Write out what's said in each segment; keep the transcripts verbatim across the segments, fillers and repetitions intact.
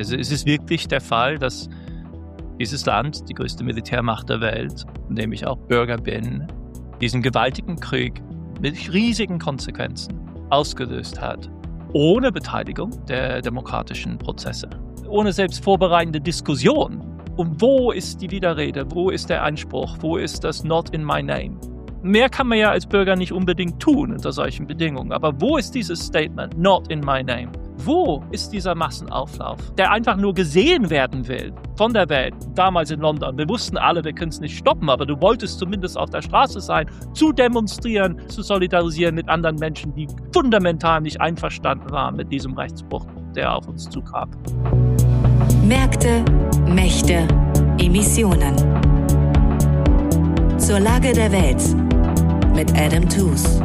Also es ist wirklich der Fall, dass dieses Land, die größte Militärmacht der Welt, in dem ich auch Bürger bin, diesen gewaltigen Krieg mit riesigen Konsequenzen ausgelöst hat, ohne Beteiligung der demokratischen Prozesse, ohne selbst vorbereitende Diskussion. Und wo ist die Widerrede? Wo ist der Einspruch? Wo ist das Not in my name? Mehr kann man ja als Bürger nicht unbedingt tun unter solchen Bedingungen. Aber wo ist dieses Statement, Not in my name? Wo ist dieser Massenauflauf, der einfach nur gesehen werden will von der Welt? Damals in London, wir wussten alle, wir können es nicht stoppen, aber du wolltest zumindest auf der Straße sein, zu demonstrieren, zu solidarisieren mit anderen Menschen, die fundamental nicht einverstanden waren mit diesem Rechtsbruch, der auf uns zukam. Märkte, Mächte, Emissionen. Zur Lage der Welt mit Adam Tooze.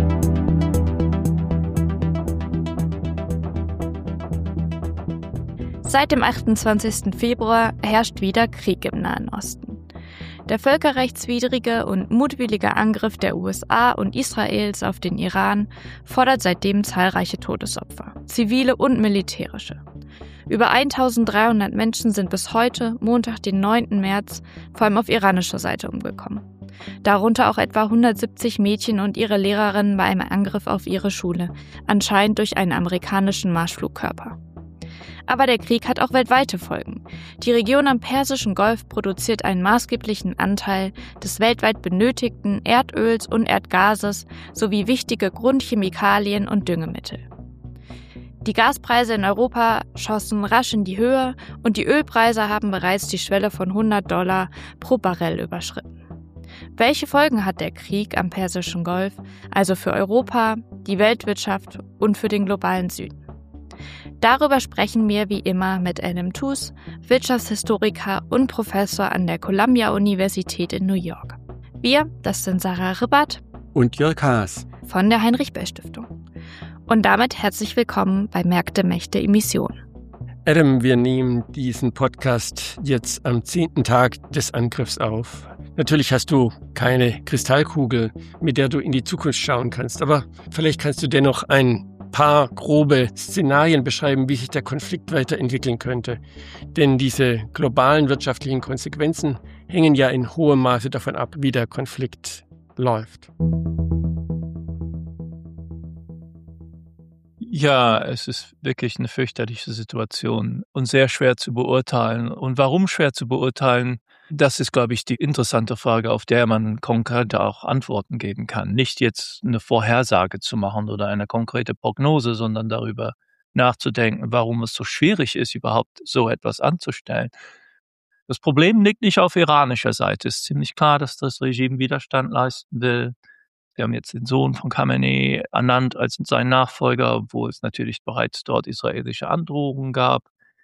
Seit dem achtundzwanzigsten Februar herrscht wieder Krieg im Nahen Osten. Der völkerrechtswidrige und mutwillige Angriff der U S A und Israels auf den Iran fordert seitdem zahlreiche Todesopfer, zivile und militärische. Über eintausenddreihundert Menschen sind bis heute, Montag, den neunten März, vor allem auf iranischer Seite umgekommen. Darunter auch etwa hundertsiebzig Mädchen und ihre Lehrerinnen bei einem Angriff auf ihre Schule, anscheinend durch einen amerikanischen Marschflugkörper. Aber der Krieg hat auch weltweite Folgen. Die Region am Persischen Golf produziert einen maßgeblichen Anteil des weltweit benötigten Erdöls und Erdgases sowie wichtige Grundchemikalien und Düngemittel. Die Gaspreise in Europa schossen rasch in die Höhe und die Ölpreise haben bereits die Schwelle von hundert Dollar pro Barrel überschritten. Welche Folgen hat der Krieg am Persischen Golf, also für Europa, die Weltwirtschaft und für den globalen Süden? Darüber sprechen wir wie immer mit Adam Tooze, Wirtschaftshistoriker und Professor an der Columbia-Universität in New York. Wir, das sind Sarah Ribbert und Jörg Haas von der Heinrich-Böll-Stiftung. Und damit herzlich willkommen bei Märkte, Mächte, Emissionen. Adam, wir nehmen diesen Podcast jetzt am zehnten Tag des Angriffs auf. Natürlich hast du keine Kristallkugel, mit der du in die Zukunft schauen kannst, aber vielleicht kannst du dennoch ein paar grobe Szenarien beschreiben, wie sich der Konflikt weiterentwickeln könnte. Denn diese globalen wirtschaftlichen Konsequenzen hängen ja in hohem Maße davon ab, wie der Konflikt läuft. Ja, es ist wirklich eine fürchterliche Situation und sehr schwer zu beurteilen. Und warum schwer zu beurteilen? Das ist, glaube ich, die interessante Frage, auf der man konkret auch Antworten geben kann. Nicht jetzt eine Vorhersage zu machen oder eine konkrete Prognose, sondern darüber nachzudenken, warum es so schwierig ist, überhaupt so etwas anzustellen. Das Problem liegt nicht auf iranischer Seite. Es ist ziemlich klar, dass das Regime Widerstand leisten will. Wir haben jetzt den Sohn von Khamenei ernannt als seinen Nachfolger, obwohl es natürlich bereits dort israelische Androhungen gab.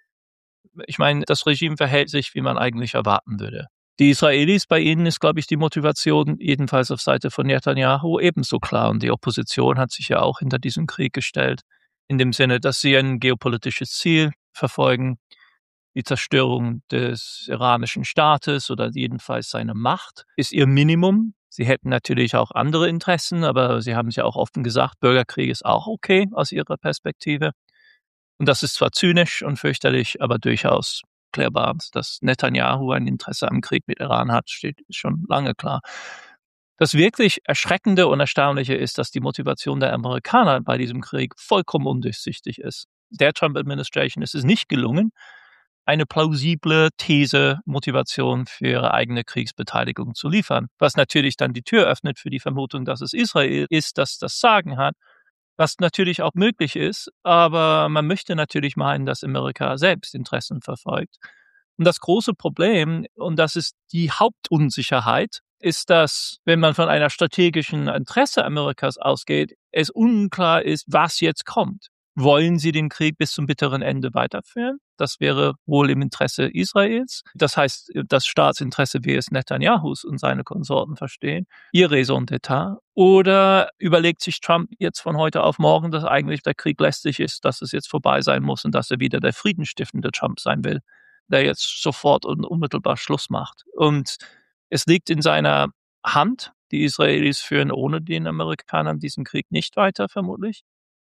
Ich meine, das Regime verhält sich, wie man eigentlich erwarten würde. Die Israelis, bei ihnen ist, glaube ich, die Motivation jedenfalls auf Seite von Netanyahu ebenso klar. Und die Opposition hat sich ja auch hinter diesem Krieg gestellt, in dem Sinne, dass sie ein geopolitisches Ziel verfolgen, die Zerstörung des iranischen Staates oder jedenfalls seine Macht ist ihr Minimum. Sie hätten natürlich auch andere Interessen, aber sie haben es ja auch offen gesagt, Bürgerkrieg ist auch okay aus ihrer Perspektive. Und das ist zwar zynisch und fürchterlich, aber durchaus klärbar. Dass Netanyahu ein Interesse am Krieg mit Iran hat, steht schon lange klar. Das wirklich Erschreckende und Erstaunliche ist, dass die Motivation der Amerikaner bei diesem Krieg vollkommen undurchsichtig ist. Der Trump-Administration ist es nicht gelungen, eine plausible These, Motivation für ihre eigene Kriegsbeteiligung zu liefern. Was natürlich dann die Tür öffnet für die Vermutung, dass es Israel ist, das das Sagen hat. Was natürlich auch möglich ist, aber man möchte natürlich meinen, dass Amerika selbst Interessen verfolgt. Und das große Problem, und das ist die Hauptunsicherheit, ist, dass, wenn man von einer strategischen Interesse Amerikas ausgeht, es unklar ist, was jetzt kommt. Wollen sie den Krieg bis zum bitteren Ende weiterführen? Das wäre wohl im Interesse Israels. Das heißt, das Staatsinteresse, wie es Netanyahus und seine Konsorten verstehen, ihr Raison d'Etat. Oder überlegt sich Trump jetzt von heute auf morgen, dass eigentlich der Krieg lästig ist, dass es jetzt vorbei sein muss und dass er wieder der friedenstiftende Trump sein will, der jetzt sofort und unmittelbar Schluss macht. Und es liegt in seiner Hand. Die Israelis führen ohne den Amerikanern diesen Krieg nicht weiter, vermutlich.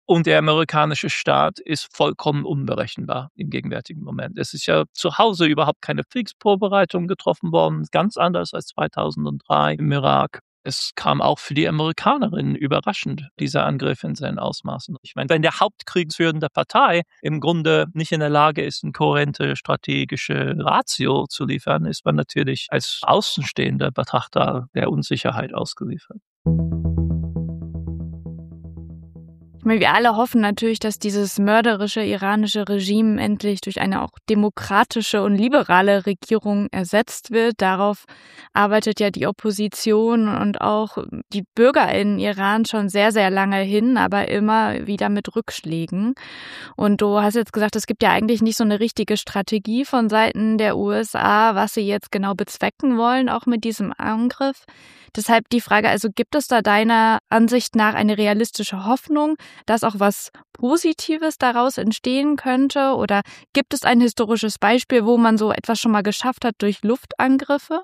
Und der amerikanische Staat ist vollkommen unberechenbar im gegenwärtigen Moment. Es ist ja zu Hause überhaupt keine Kriegsvorbereitung getroffen worden, ganz anders als zweitausenddrei im Irak. Es kam auch für die Amerikanerinnen überraschend, dieser Angriff in seinen Ausmaßen. Ich meine, wenn der hauptkriegsführende Partei im Grunde nicht in der Lage ist, eine kohärente strategische Ratio zu liefern, ist man natürlich als außenstehender Betrachter der Unsicherheit ausgeliefert. Ich meine, wir alle hoffen natürlich, dass dieses mörderische iranische Regime endlich durch eine auch demokratische und liberale Regierung ersetzt wird. Darauf arbeitet ja die Opposition und auch die Bürger in Iran schon sehr, sehr lange hin, aber immer wieder mit Rückschlägen. Und du hast jetzt gesagt, es gibt ja eigentlich nicht so eine richtige Strategie von Seiten der U S A, was sie jetzt genau bezwecken wollen, auch mit diesem Angriff. Deshalb die Frage, also gibt es da deiner Ansicht nach eine realistische Hoffnung, dass auch was Positives daraus entstehen könnte? Oder gibt es ein historisches Beispiel, wo man so etwas schon mal geschafft hat durch Luftangriffe?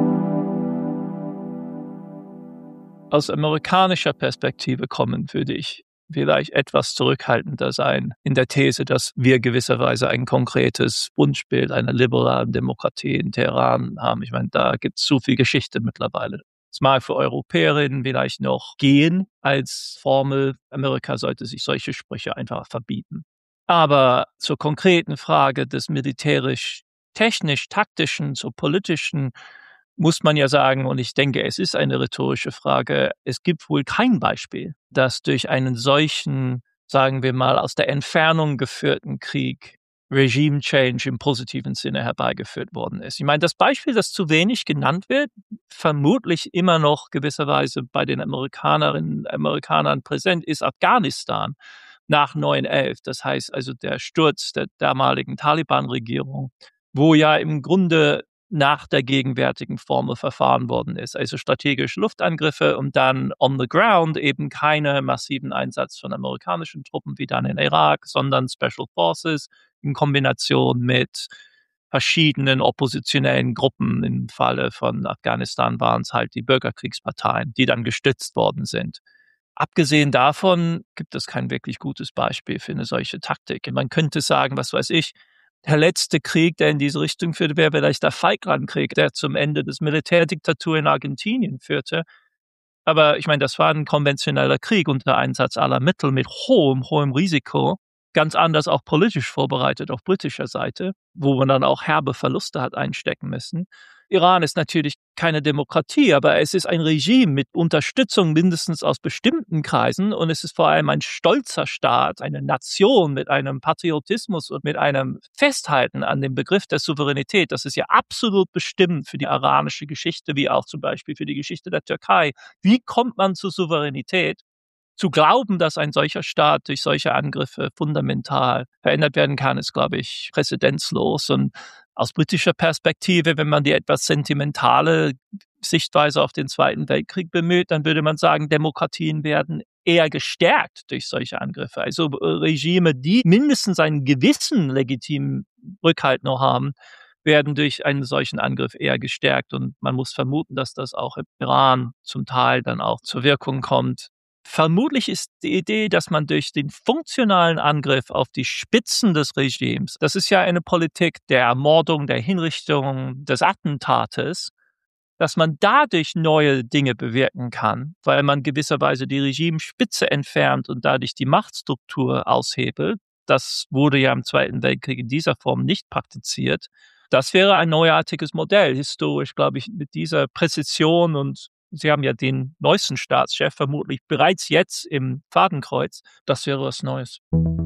Aus amerikanischer Perspektive kommen, würde ich vielleicht etwas zurückhaltender sein in der These, dass wir gewisserweise ein konkretes Wunschbild einer liberalen Demokratie in Teheran haben. Ich meine, da gibt es so viel Geschichte mittlerweile. Es mag für Europäerinnen vielleicht noch gehen als Formel. Amerika sollte sich solche Sprüche einfach verbieten. Aber zur konkreten Frage des militärisch-technisch-taktischen, zur politischen, muss man ja sagen, und ich denke, es ist eine rhetorische Frage, es gibt wohl kein Beispiel, dass durch einen solchen, sagen wir mal, aus der Entfernung geführten Krieg Regime Change im positiven Sinne herbeigeführt worden ist. Ich meine, das Beispiel, das zu wenig genannt wird, vermutlich immer noch gewisserweise bei den Amerikanerinnen und Amerikanern präsent, ist Afghanistan nach neun elf. Das heißt also der Sturz der damaligen Taliban-Regierung, wo ja im Grunde nach der gegenwärtigen Formel verfahren worden ist. Also strategische Luftangriffe und dann on the ground eben keine massiven Einsatz von amerikanischen Truppen wie dann in Irak, sondern Special Forces in Kombination mit verschiedenen oppositionellen Gruppen. Im Falle von Afghanistan waren es halt die Bürgerkriegsparteien, die dann gestützt worden sind. Abgesehen davon gibt es kein wirklich gutes Beispiel für eine solche Taktik. Man könnte sagen, was weiß ich, der letzte Krieg, der in diese Richtung führte, wäre vielleicht der Falklandkrieg, der zum Ende des Militärdiktatur in Argentinien führte. Aber ich meine, das war ein konventioneller Krieg unter Einsatz aller Mittel mit hohem, hohem Risiko. Ganz anders auch politisch vorbereitet auf britischer Seite, wo man dann auch herbe Verluste hat einstecken müssen. Iran ist natürlich keine Demokratie, aber es ist ein Regime mit Unterstützung mindestens aus bestimmten Kreisen und es ist vor allem ein stolzer Staat, eine Nation mit einem Patriotismus und mit einem Festhalten an dem Begriff der Souveränität. Das ist ja absolut bestimmend für die iranische Geschichte, wie auch zum Beispiel für die Geschichte der Türkei. Wie kommt man zur Souveränität? Zu glauben, dass ein solcher Staat durch solche Angriffe fundamental verändert werden kann, ist, glaube ich, präzedenzlos. Und aus britischer Perspektive, wenn man die etwas sentimentale Sichtweise auf den Zweiten Weltkrieg bemüht, dann würde man sagen, Demokratien werden eher gestärkt durch solche Angriffe. Also Regime, die mindestens einen gewissen legitimen Rückhalt noch haben, werden durch einen solchen Angriff eher gestärkt. Und man muss vermuten, dass das auch im Iran zum Teil dann auch zur Wirkung kommt. Vermutlich ist die Idee, dass man durch den funktionalen Angriff auf die Spitzen des Regimes, das ist ja eine Politik der Ermordung, der Hinrichtung, des Attentates, dass man dadurch neue Dinge bewirken kann, weil man gewisserweise die Regimespitze entfernt und dadurch die Machtstruktur aushebelt. Das wurde ja im Zweiten Weltkrieg in dieser Form nicht praktiziert. Das wäre ein neuartiges Modell, historisch, glaube ich, mit dieser Präzision und Sie haben ja den neuesten Staatschef vermutlich bereits jetzt im Fadenkreuz. Das wäre was Neues.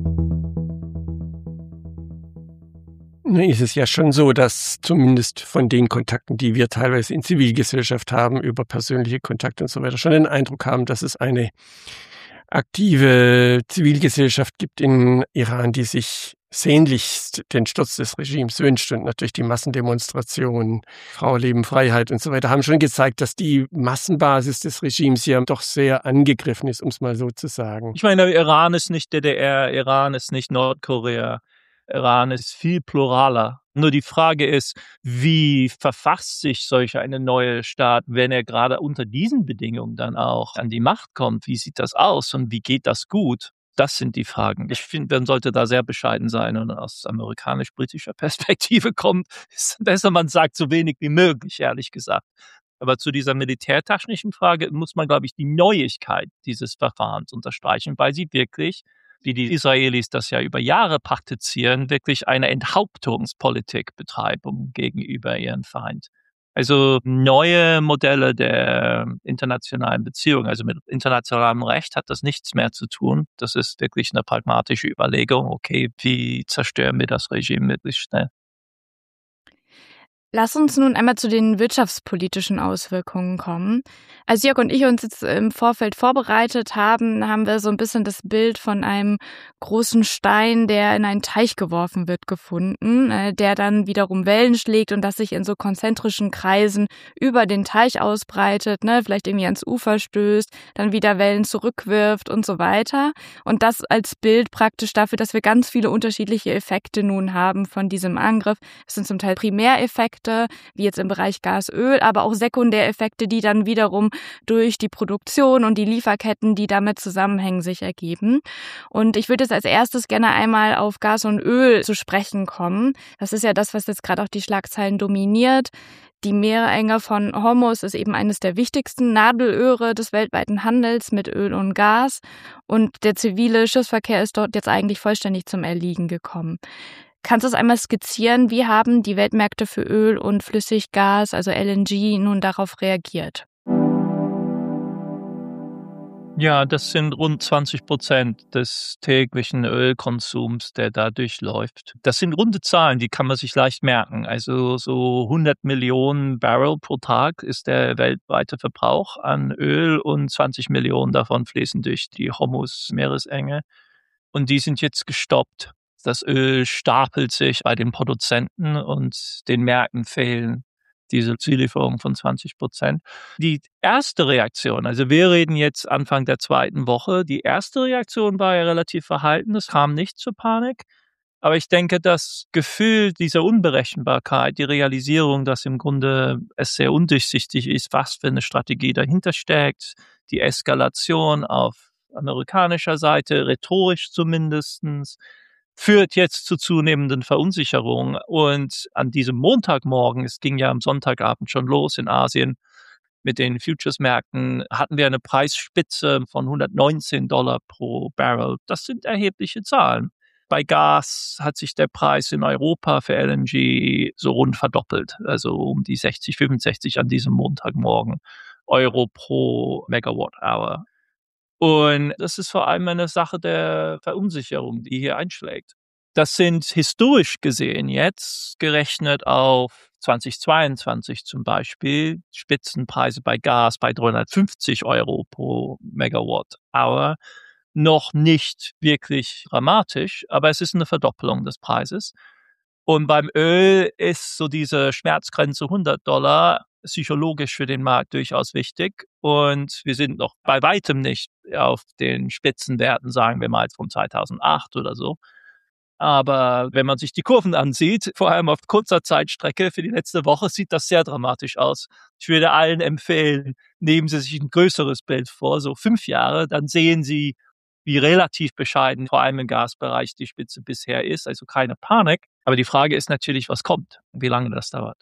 Nun ist es ja schon so, dass zumindest von den Kontakten, die wir teilweise in Zivilgesellschaft haben, über persönliche Kontakte und so weiter, schon den Eindruck haben, dass es eine aktive Zivilgesellschaft gibt in Iran, die sich sehnlichst den Sturz des Regimes wünscht und natürlich die Massendemonstrationen, Frau, Leben, Freiheit und so weiter, haben schon gezeigt, dass die Massenbasis des Regimes hier doch sehr angegriffen ist, um es mal so zu sagen. Ich meine, Iran ist nicht D D R, Iran ist nicht Nordkorea, Iran ist viel pluraler. Nur die Frage ist, wie verfasst sich solch eine neue Staat, wenn er gerade unter diesen Bedingungen dann auch an die Macht kommt? Wie sieht das aus und wie geht das gut? Das sind die Fragen. Ich finde, man sollte da sehr bescheiden sein und aus amerikanisch-britischer Perspektive kommt, ist besser, man sagt so wenig wie möglich, ehrlich gesagt. Aber zu dieser militärtechnischen Frage muss man, glaube ich, die Neuigkeit dieses Verfahrens unterstreichen, weil sie wirklich, wie die Israelis das ja über Jahre praktizieren, wirklich eine Enthauptungspolitik betreiben gegenüber ihren Feind. Also neue Modelle der internationalen Beziehungen, also mit internationalem Recht hat das nichts mehr zu tun. Das ist wirklich eine pragmatische Überlegung, okay, wie zerstören wir das Regime möglichst schnell? Lass uns nun einmal zu den wirtschaftspolitischen Auswirkungen kommen. Als Jörg und ich uns jetzt im Vorfeld vorbereitet haben, haben wir so ein bisschen das Bild von einem großen Stein, der in einen Teich geworfen wird, gefunden, der dann wiederum Wellen schlägt und das sich in so konzentrischen Kreisen über den Teich ausbreitet, ne, vielleicht irgendwie ans Ufer stößt, dann wieder Wellen zurückwirft und so weiter. Und das als Bild praktisch dafür, dass wir ganz viele unterschiedliche Effekte nun haben von diesem Angriff. Es sind zum Teil Primäreffekte, wie jetzt im Bereich Gas, Öl, aber auch Sekundäreffekte, die dann wiederum durch die Produktion und die Lieferketten, die damit zusammenhängen, sich ergeben. Und ich würde jetzt als erstes gerne einmal auf Gas und Öl zu sprechen kommen. Das ist ja das, was jetzt gerade auch die Schlagzeilen dominiert. Die Meerenge von Hormuz ist eben eines der wichtigsten Nadelöhre des weltweiten Handels mit Öl und Gas. Und der zivile Schiffsverkehr ist dort jetzt eigentlich vollständig zum Erliegen gekommen. Kannst du es einmal skizzieren, wie haben die Weltmärkte für Öl und Flüssiggas, also L N G, nun darauf reagiert? Ja, das sind rund zwanzig Prozent des täglichen Ölkonsums, der da durchläuft. Das sind runde Zahlen, die kann man sich leicht merken. Also so hundert Millionen Barrel pro Tag ist der weltweite Verbrauch an Öl und zwanzig Millionen davon fließen durch die Hormuz-Meeresenge. Und die sind jetzt gestoppt. Das Öl stapelt sich bei den Produzenten und den Märkten fehlen diese Zulieferung von zwanzig Prozent. Die erste Reaktion, also wir reden jetzt Anfang der zweiten Woche, die erste Reaktion war ja relativ verhalten, es kam nicht zur Panik. Aber ich denke, das Gefühl dieser Unberechenbarkeit, die Realisierung, dass im Grunde es sehr undurchsichtig ist, was für eine Strategie dahinter steckt, die Eskalation auf amerikanischer Seite, rhetorisch zumindestens, führt jetzt zu zunehmenden Verunsicherung. Und an diesem Montagmorgen, es ging ja am Sonntagabend schon los in Asien mit den Futures-Märkten, hatten wir eine Preisspitze von hundertneunzehn Dollar pro Barrel. Das sind erhebliche Zahlen. Bei Gas hat sich der Preis in Europa für L N G so rund verdoppelt, also um die sechzig, fünfundsechzig an diesem Montagmorgen Euro pro Megawatt-Hour. Und das ist vor allem eine Sache der Verunsicherung, die hier einschlägt. Das sind historisch gesehen jetzt gerechnet auf zweitausendzweiundzwanzig zum Beispiel Spitzenpreise bei Gas bei dreihundertfünfzig Euro pro Megawatt-Hour. Noch nicht wirklich dramatisch, aber es ist eine Verdoppelung des Preises. Und beim Öl ist so diese Schmerzgrenze hundert Dollar psychologisch für den Markt durchaus wichtig. Und wir sind noch bei weitem nicht auf den Spitzenwerten, sagen wir mal, von zweitausendacht oder so. Aber wenn man sich die Kurven ansieht, vor allem auf kurzer Zeitstrecke für die letzte Woche, sieht das sehr dramatisch aus. Ich würde allen empfehlen, nehmen Sie sich ein größeres Bild vor, so fünf Jahre, dann sehen Sie, wie relativ bescheiden vor allem im Gasbereich die Spitze bisher ist. Also keine Panik. Aber die Frage ist natürlich, was kommt, wie lange das dauert.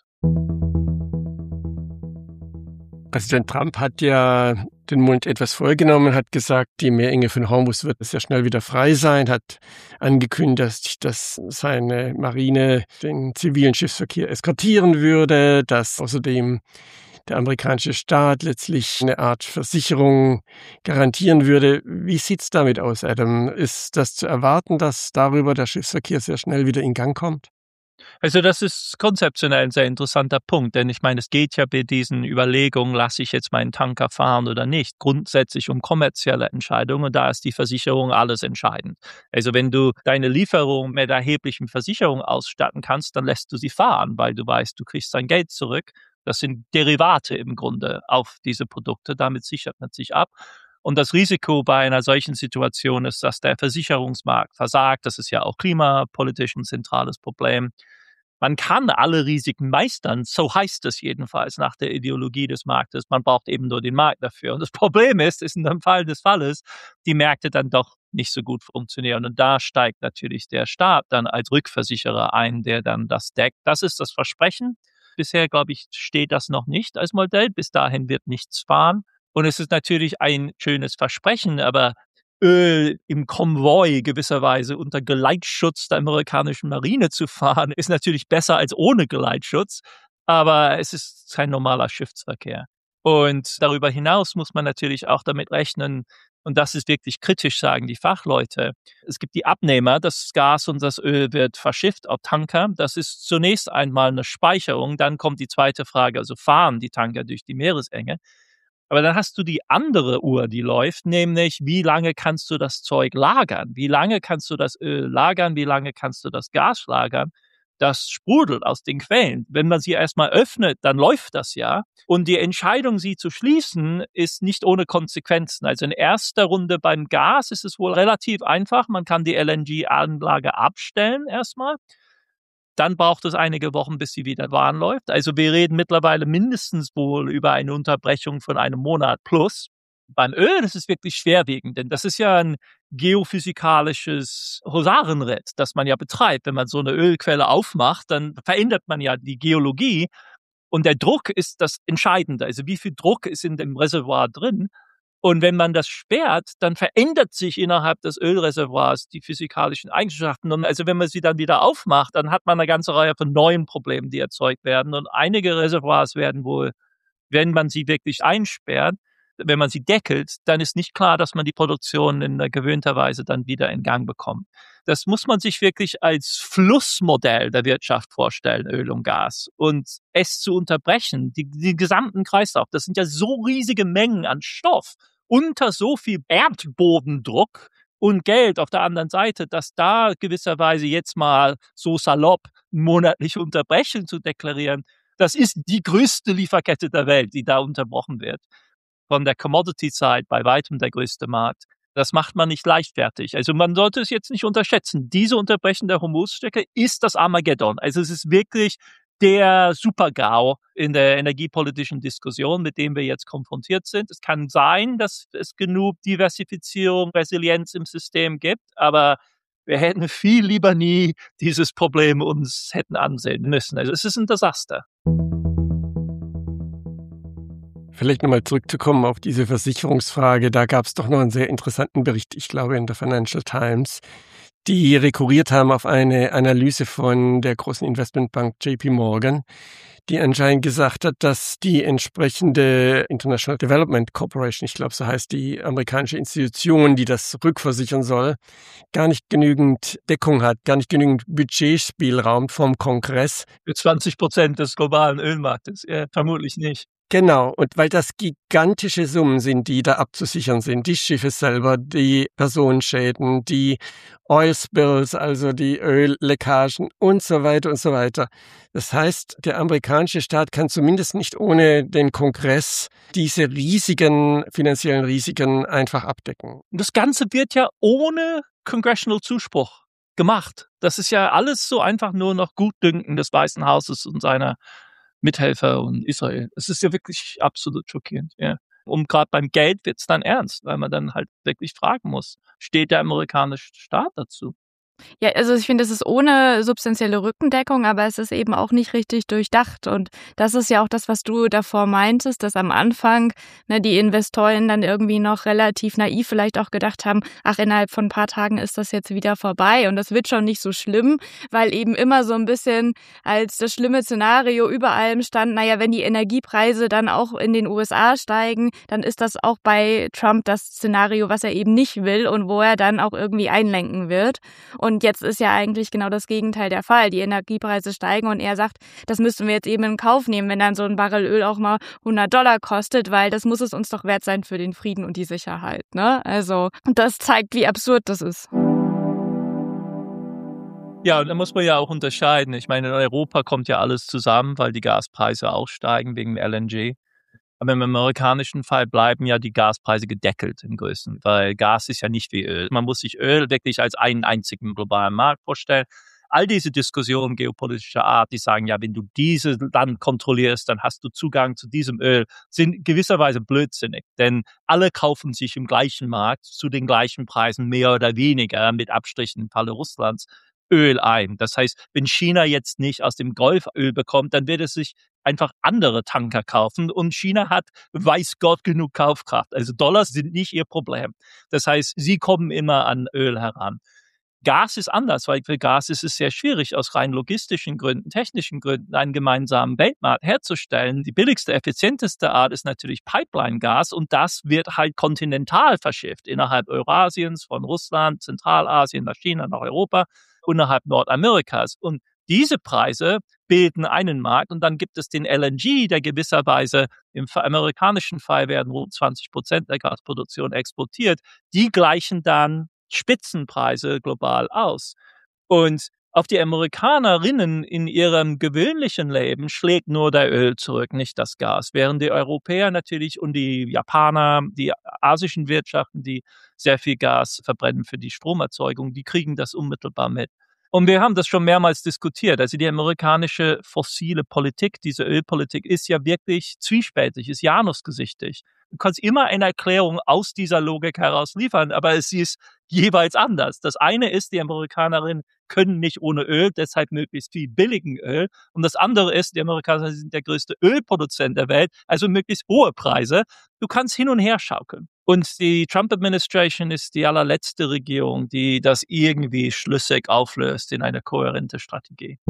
Präsident Trump hat ja den Mund etwas vollgenommen, hat gesagt, die Meerenge von Hormuz wird sehr schnell wieder frei sein, hat angekündigt, dass seine Marine den zivilen Schiffsverkehr eskortieren würde, dass außerdem der amerikanische Staat letztlich eine Art Versicherung garantieren würde. Wie sieht's damit aus, Adam? Ist das zu erwarten, dass darüber der Schiffsverkehr sehr schnell wieder in Gang kommt? Also das ist konzeptionell ein sehr interessanter Punkt, denn ich meine, es geht ja bei diesen Überlegungen, lasse ich jetzt meinen Tanker fahren oder nicht, grundsätzlich um kommerzielle Entscheidungen und da ist die Versicherung alles entscheidend. Also wenn du deine Lieferung mit erheblichen Versicherungen ausstatten kannst, dann lässt du sie fahren, weil du weißt, du kriegst dein Geld zurück. Das sind Derivate im Grunde auf diese Produkte, damit sichert man sich ab. Und das Risiko bei einer solchen Situation ist, dass der Versicherungsmarkt versagt. Das ist ja auch klimapolitisch ein zentrales Problem. Man kann alle Risiken meistern, so heißt es jedenfalls nach der Ideologie des Marktes. Man braucht eben nur den Markt dafür. Und das Problem ist, ist in dem Fall des Falles, die Märkte dann doch nicht so gut funktionieren. Und da steigt natürlich der Staat dann als Rückversicherer ein, der dann das deckt. Das ist das Versprechen. Bisher, glaube ich, steht das noch nicht als Modell. Bis dahin wird nichts fahren. Und es ist natürlich ein schönes Versprechen, aber Öl im Konvoi gewisserweise unter Geleitschutz der amerikanischen Marine zu fahren, ist natürlich besser als ohne Geleitschutz, aber es ist kein normaler Schiffsverkehr. Und darüber hinaus muss man natürlich auch damit rechnen, und das ist wirklich kritisch, sagen die Fachleute, es gibt die Abnehmer, das Gas und das Öl wird verschifft auf Tanker. Das ist zunächst einmal eine Speicherung, dann kommt die zweite Frage, also fahren die Tanker durch die Meeresenge. Aber dann hast du die andere Uhr, die läuft, nämlich wie lange kannst du das Zeug lagern? Wie lange kannst du das Öl lagern? Wie lange kannst du das Gas lagern? Das sprudelt aus den Quellen. Wenn man sie erstmal öffnet, dann läuft das ja. Und die Entscheidung, sie zu schließen, ist nicht ohne Konsequenzen. Also in erster Runde beim Gas ist es wohl relativ einfach. Man kann die L N G-Anlage abstellen erstmal. Dann braucht es einige Wochen, bis sie wieder warm läuft. Also wir reden mittlerweile mindestens wohl über eine Unterbrechung von einem Monat plus. Beim Öl, das ist wirklich schwerwiegend, denn das ist ja ein geophysikalisches Husarenritt, das man ja betreibt. Wenn man so eine Ölquelle aufmacht, dann verändert man ja die Geologie und der Druck ist das Entscheidende. Also wie viel Druck ist in dem Reservoir drin? Und wenn man das sperrt, dann verändert sich innerhalb des Ölreservoirs die physikalischen Eigenschaften. Und also wenn man sie dann wieder aufmacht, dann hat man eine ganze Reihe von neuen Problemen, die erzeugt werden. Und einige Reservoirs werden wohl, wenn man sie wirklich einsperrt, wenn man sie deckelt, dann ist nicht klar, dass man die Produktion in gewöhnter Weise dann wieder in Gang bekommt. Das muss man sich wirklich als Flussmodell der Wirtschaft vorstellen, Öl und Gas. Und es zu unterbrechen, die, die gesamten Kreislauf, das sind ja so riesige Mengen an Stoff unter so viel Erdbodendruck und Geld auf der anderen Seite, dass da gewisserweise jetzt mal so salopp monatlich Unterbrechung zu deklarieren, das ist die größte Lieferkette der Welt, die da unterbrochen wird. Von der Commodity-Side bei weitem der größte Markt. Das macht man nicht leichtfertig. Also man sollte es jetzt nicht unterschätzen. Diese Unterbrechung der Hormuzstrecke ist das Armageddon. Also es ist wirklich der Super-GAU in der energiepolitischen Diskussion, mit dem wir jetzt konfrontiert sind. Es kann sein, dass es genug Diversifizierung, Resilienz im System gibt, aber wir hätten viel lieber nie dieses Problem uns hätten ansehen müssen. Also es ist ein Desaster. Vielleicht nochmal zurückzukommen auf diese Versicherungsfrage. Da gab es doch noch einen sehr interessanten Bericht, ich glaube in der Financial Times, die rekurriert haben auf eine Analyse von der großen Investmentbank J P Morgan, die anscheinend gesagt hat, dass die entsprechende International Development Corporation, ich glaube so heißt die amerikanische Institution, die das rückversichern soll, gar nicht genügend Deckung hat, gar nicht genügend Budgetspielraum vom Kongress. Für zwanzig Prozent des globalen Ölmarktes, ja, vermutlich nicht. Genau, und weil das gigantische Summen sind, die da abzusichern sind, die Schiffe selber, die Personenschäden, die Oil Spills, also die Ölleckagen und so weiter und so weiter. Das heißt, der amerikanische Staat kann zumindest nicht ohne den Kongress diese riesigen finanziellen Risiken einfach abdecken. Und das Ganze wird ja ohne Congressional Zuspruch gemacht. Das ist ja alles so einfach nur noch Gutdünken des Weißen Hauses und seiner Mithelfer und Israel. Es ist ja wirklich absolut schockierend. Ja. Und gerade beim Geld wird es dann ernst, weil man dann halt wirklich fragen muss, steht der amerikanische Staat dazu? Ja, also ich finde, es ist ohne substanzielle Rückendeckung, aber es ist eben auch nicht richtig durchdacht. Und das ist ja auch das, was du davor meintest, dass am Anfang ne, die Investoren dann irgendwie noch relativ naiv vielleicht auch gedacht haben, ach, innerhalb von ein paar Tagen ist das jetzt wieder vorbei und das wird schon nicht so schlimm, weil eben immer so ein bisschen als das schlimme Szenario über allem stand, naja, wenn die Energiepreise dann auch in den U S A steigen, dann ist das auch bei Trump das Szenario, was er eben nicht will und wo er dann auch irgendwie einlenken wird. Und Und jetzt ist ja eigentlich genau das Gegenteil der Fall. Die Energiepreise steigen und er sagt, das müssten wir jetzt eben in Kauf nehmen, wenn dann so ein Barrel Öl auch mal hundert Dollar kostet, weil das muss es uns doch wert sein für den Frieden und die Sicherheit. Ne? Also das zeigt, wie absurd das ist. Ja, und da muss man ja auch unterscheiden. Ich meine, in Europa kommt ja alles zusammen, weil die Gaspreise auch steigen wegen L N G. Aber im amerikanischen Fall bleiben ja die Gaspreise gedeckelt im Größten, weil Gas ist ja nicht wie Öl. Man muss sich Öl wirklich als einen einzigen globalen Markt vorstellen. all diese Diskussionen geopolitischer Art, die sagen, ja, wenn du dieses Land kontrollierst, dann hast du Zugang zu diesem Öl, sind gewisserweise blödsinnig. Denn alle kaufen sich im gleichen Markt zu den gleichen Preisen mehr oder weniger, mit Abstrichen im Falle Russlands, Öl ein. Das heißt, wenn China jetzt nicht aus dem Golf Öl bekommt, dann wird es sich einfach andere Tanker kaufen. Und China hat, weiß Gott, genug Kaufkraft. Also Dollars sind nicht ihr Problem. Das heißt, sie kommen immer an Öl heran. Gas ist anders, weil für Gas ist es sehr schwierig, aus rein logistischen Gründen, technischen Gründen einen gemeinsamen Weltmarkt herzustellen. Die billigste, effizienteste Art ist natürlich Pipeline-Gas und das wird halt kontinental verschifft innerhalb Eurasiens, von Russland, Zentralasien, nach China, nach Europa, innerhalb Nordamerikas. Und diese Preise bilden einen Markt und dann gibt es den L N G, der gewisserweise im amerikanischen Fall werden rund zwanzig Prozent der Gasproduktion exportiert. Die gleichen dann Spitzenpreise global aus. Und auf die Amerikanerinnen in ihrem gewöhnlichen Leben schlägt nur der Öl zurück, nicht das Gas. Während die Europäer natürlich und die Japaner, die asischen Wirtschaften, die sehr viel Gas verbrennen für die Stromerzeugung, die kriegen das unmittelbar mit. Und wir haben das schon mehrmals diskutiert. Also die amerikanische fossile Politik, diese Ölpolitik ist ja wirklich zwiespältig, ist janusgesichtig. Du kannst immer eine Erklärung aus dieser Logik heraus liefern, aber es ist jeweils anders. Das eine ist, die Amerikanerinnen können nicht ohne Öl, deshalb möglichst viel billigen Öl. Und das andere ist, die Amerikaner sind der größte Ölproduzent der Welt, also möglichst hohe Preise. Du kannst hin und her schaukeln. Und die Trump-Administration ist die allerletzte Regierung, die das irgendwie schlüssig auflöst in eine kohärente Strategie.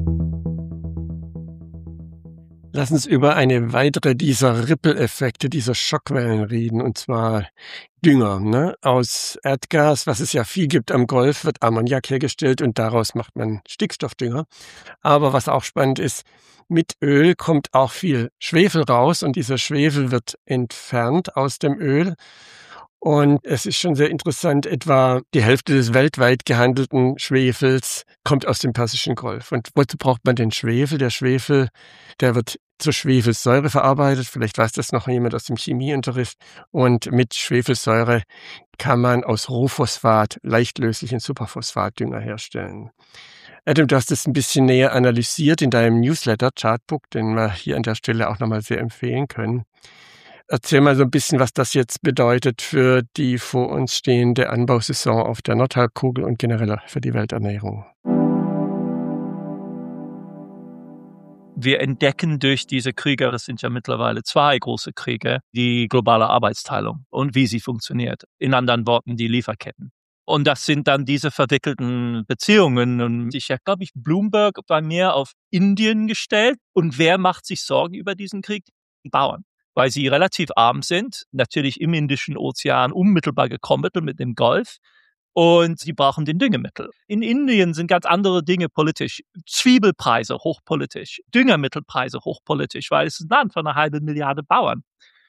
Lass uns über eine weitere dieser Ripple-Effekte, dieser Schockwellen reden, und zwar Dünger. Ne? Aus Erdgas, was es ja viel gibt am Golf, wird Ammoniak hergestellt und daraus macht man Stickstoffdünger. Aber was auch spannend ist, mit Öl kommt auch viel Schwefel raus und dieser Schwefel wird entfernt aus dem Öl. Und es ist schon sehr interessant, etwa die Hälfte des weltweit gehandelten Schwefels kommt aus dem Persischen Golf. Und wozu braucht man den Schwefel? Der Schwefel, der wird zur Schwefelsäure verarbeitet. Vielleicht weiß das noch jemand aus dem Chemieunterricht. Und mit Schwefelsäure kann man aus Rohphosphat leichtlöslichen Superphosphatdünger herstellen. Adam, du hast das ein bisschen näher analysiert in deinem Newsletter Chartbook, den wir hier an der Stelle auch nochmal sehr empfehlen können. Erzähl mal so ein bisschen, was das jetzt bedeutet für die vor uns stehende Anbausaison auf der Nordhalbkugel und generell für die Welternährung. Wir entdecken durch diese Kriege, das sind ja mittlerweile zwei große Kriege, die globale Arbeitsteilung und wie sie funktioniert. In anderen Worten, die Lieferketten. Und das sind dann diese verwickelten Beziehungen. Und ich habe, glaube ich, Bloomberg bei mir auf Indien gestellt. Und wer macht sich Sorgen über diesen Krieg? Die Bauern. Weil sie relativ arm sind, natürlich im Indischen Ozean unmittelbar gekoppelt mit dem Golf. Und sie brauchen den Düngemittel. In Indien sind ganz andere Dinge politisch. Zwiebelpreise hochpolitisch, Düngemittelpreise hochpolitisch, weil es ist ein Land von einer halben Milliarde Bauern.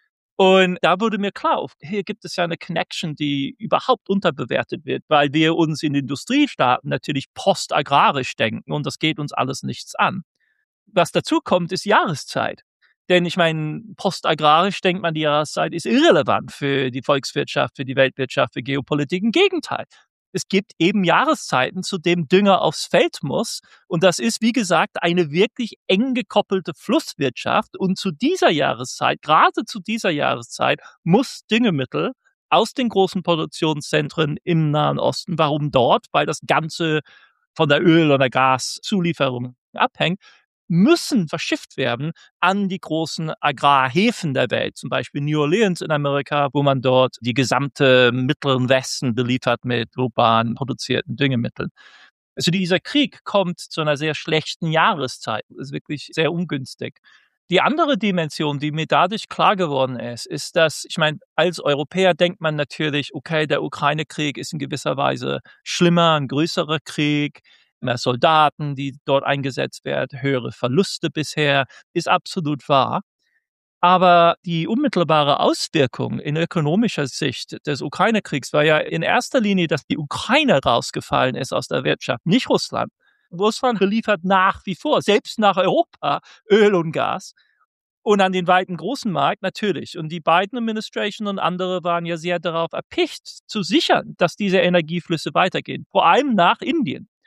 Und da wurde mir klar, hier gibt es ja eine Connection, die überhaupt unterbewertet wird, weil wir uns in Industriestaaten natürlich postagrarisch denken und das geht uns alles nichts an. Was dazu kommt, ist Jahreszeit. Denn ich meine, postagrarisch denkt man, die Jahreszeit ist irrelevant für die Volkswirtschaft, für die Weltwirtschaft, für Geopolitik. Im Gegenteil. Es gibt eben Jahreszeiten, zu denen Dünger aufs Feld muss. Und das ist, wie gesagt, eine wirklich eng gekoppelte Flusswirtschaft. Und zu dieser Jahreszeit, gerade zu dieser Jahreszeit, muss Düngemittel aus den großen Produktionszentren im Nahen Osten. Warum dort? Weil das Ganze von der Öl- oder Gaszulieferung abhängt. Müssen verschifft werden an die großen Agrarhäfen der Welt, zum Beispiel New Orleans in Amerika, wo man dort die gesamte mittleren Westen beliefert mit urban produzierten Düngemitteln. Also dieser Krieg kommt zu einer sehr schlechten Jahreszeit. Das ist wirklich sehr ungünstig. Die andere Dimension, die mir dadurch klar geworden ist, ist, dass, ich meine, als Europäer denkt man natürlich, okay, der Ukraine-Krieg ist in gewisser Weise schlimmer, ein größerer Krieg, mehr Soldaten, die dort eingesetzt werden, höhere Verluste bisher, ist absolut wahr. Aber die unmittelbare Auswirkung in ökonomischer Sicht des Ukraine-Kriegs war ja in erster Linie, dass die Ukraine rausgefallen ist aus der Wirtschaft, nicht Russland. Russland beliefert nach wie vor, selbst nach Europa, Öl und Gas. Und an den weiten großen Markt natürlich. Und die Biden Administration und andere waren ja sehr darauf erpicht, zu sichern, dass diese Energieflüsse weitergehen. Vor allem nach Indien.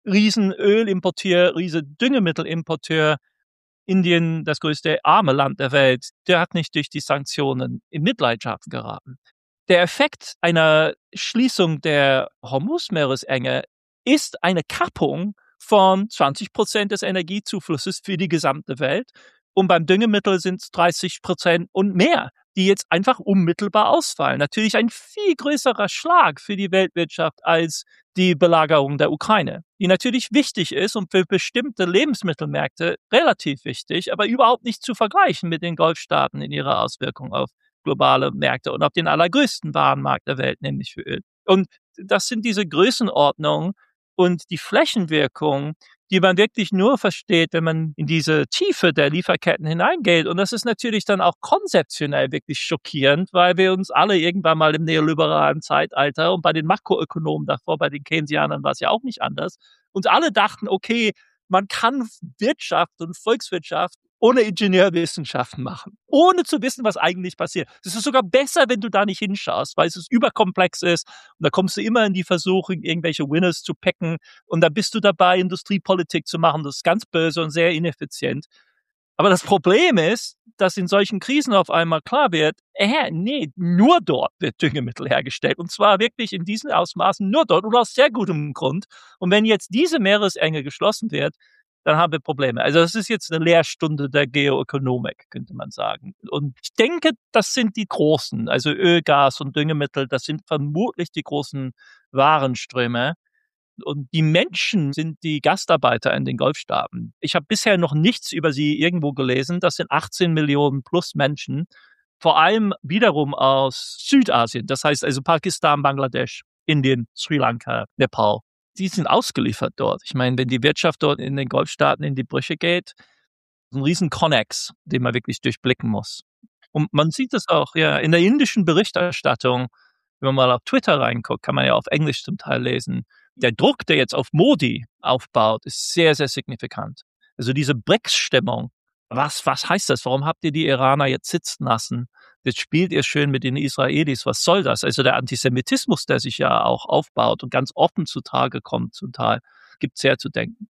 Riesenölimporteur, riesen Düngemittelimporteur. Indien, das größte arme Land der Welt, der hat nicht durch die Sanktionen in Mitleidenschaft geraten. Der Effekt einer Schließung der Hormuz-Meeresenge ist eine Kappung von zwanzig Prozent des Energiezuflusses für die gesamte Welt. Und beim Düngemittel sind es dreißig Prozent und mehr, die jetzt einfach unmittelbar ausfallen. Natürlich ein viel größerer Schlag für die Weltwirtschaft als die Belagerung der Ukraine, die natürlich wichtig ist und für bestimmte Lebensmittelmärkte relativ wichtig, aber überhaupt nicht zu vergleichen mit den Golfstaaten in ihrer Auswirkung auf globale Märkte und auf den allergrößten Warenmarkt der Welt, nämlich für Öl. Und das sind diese Größenordnungen und die Flächenwirkung, die man wirklich nur versteht, wenn man in diese Tiefe der Lieferketten hineingeht. Und das ist natürlich dann auch konzeptionell wirklich schockierend, weil wir uns alle irgendwann mal im neoliberalen Zeitalter und bei den Makroökonomen davor, bei den Keynesianern war es ja auch nicht anders, und alle dachten, okay, man kann Wirtschaft und Volkswirtschaft ohne Ingenieurwissenschaften machen, ohne zu wissen, was eigentlich passiert. Es ist sogar besser, wenn du da nicht hinschaust, weil es überkomplex ist und da kommst du immer in die Versuchung, irgendwelche Winners zu picken und da bist du dabei, Industriepolitik zu machen. Das ist ganz böse und sehr ineffizient. Aber das Problem ist, dass in solchen Krisen auf einmal klar wird, äh, nee, nur dort wird Düngemittel hergestellt und zwar wirklich in diesen Ausmaßen nur dort und aus sehr gutem Grund. Und wenn jetzt diese Meeresenge geschlossen wird, dann haben wir Probleme. Also das ist jetzt eine Lehrstunde der Geoökonomik, könnte man sagen. Und ich denke, das sind die großen, also Öl, Gas und Düngemittel, das sind vermutlich die großen Warenströme. Und die Menschen sind die Gastarbeiter in den Golfstaaten. Ich habe bisher noch nichts über sie irgendwo gelesen. Das sind achtzehn Millionen plus Menschen, vor allem wiederum aus Südasien. Das heißt also Pakistan, Bangladesch, Indien, Sri Lanka, Nepal. Die sind ausgeliefert dort. Ich meine, wenn die Wirtschaft dort in den Golfstaaten in die Brüche geht, ein riesen Konnex, den man wirklich durchblicken muss. Und man sieht das auch ja in der indischen Berichterstattung, wenn man mal auf Twitter reinguckt, kann man ja auf Englisch zum Teil lesen. Der Druck, der jetzt auf Modi aufbaut, ist sehr, sehr signifikant. Also diese B R I C S-Stimmung. Was, was heißt das? Warum habt ihr die Iraner jetzt sitzen lassen? Jetzt spielt ihr schön mit den Israelis. Was soll das? Also der Antisemitismus, der sich ja auch aufbaut und ganz offen zutage kommt zum Teil, gibt sehr zu denken.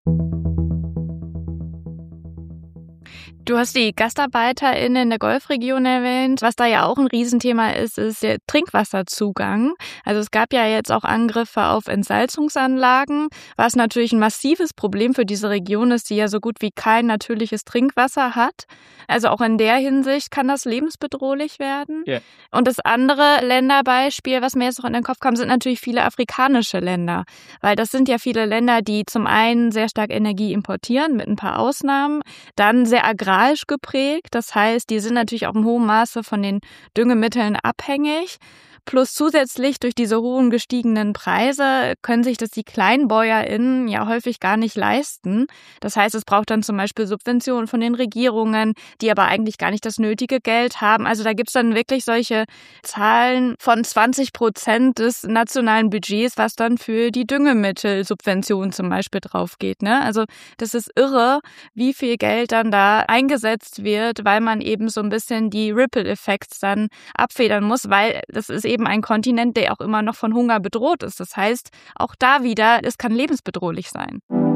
Du hast die GastarbeiterInnen in der Golfregion erwähnt. Was da ja auch ein Riesenthema ist, ist der Trinkwasserzugang. Also es gab ja jetzt auch Angriffe auf Entsalzungsanlagen, was natürlich ein massives Problem für diese Region ist, die ja so gut wie kein natürliches Trinkwasser hat. Also auch in der Hinsicht kann das lebensbedrohlich werden. Yeah. Und das andere Länderbeispiel, was mir jetzt noch in den Kopf kam, sind natürlich viele afrikanische Länder. Weil das sind ja viele Länder, die zum einen sehr stark Energie importieren, mit ein paar Ausnahmen, dann sehr agrarisch geprägt. Das heißt, die sind natürlich auch im hohen Maße von den Düngemitteln abhängig. Plus zusätzlich durch diese hohen gestiegenen Preise können sich das die KleinbäuerInnen ja häufig gar nicht leisten. Das heißt, es braucht dann zum Beispiel Subventionen von den Regierungen, die aber eigentlich gar nicht das nötige Geld haben. Also da gibt's dann wirklich solche Zahlen von zwanzig Prozent des nationalen Budgets, was dann für die Düngemittelsubventionen zum Beispiel drauf geht, ne? Also das ist irre, wie viel Geld dann da eingesetzt wird, weil man eben so ein bisschen die Ripple-Effekte dann abfedern muss, weil das ist eben ein Kontinent, der auch immer noch von Hunger bedroht ist. Das heißt, auch da wieder, es kann lebensbedrohlich sein.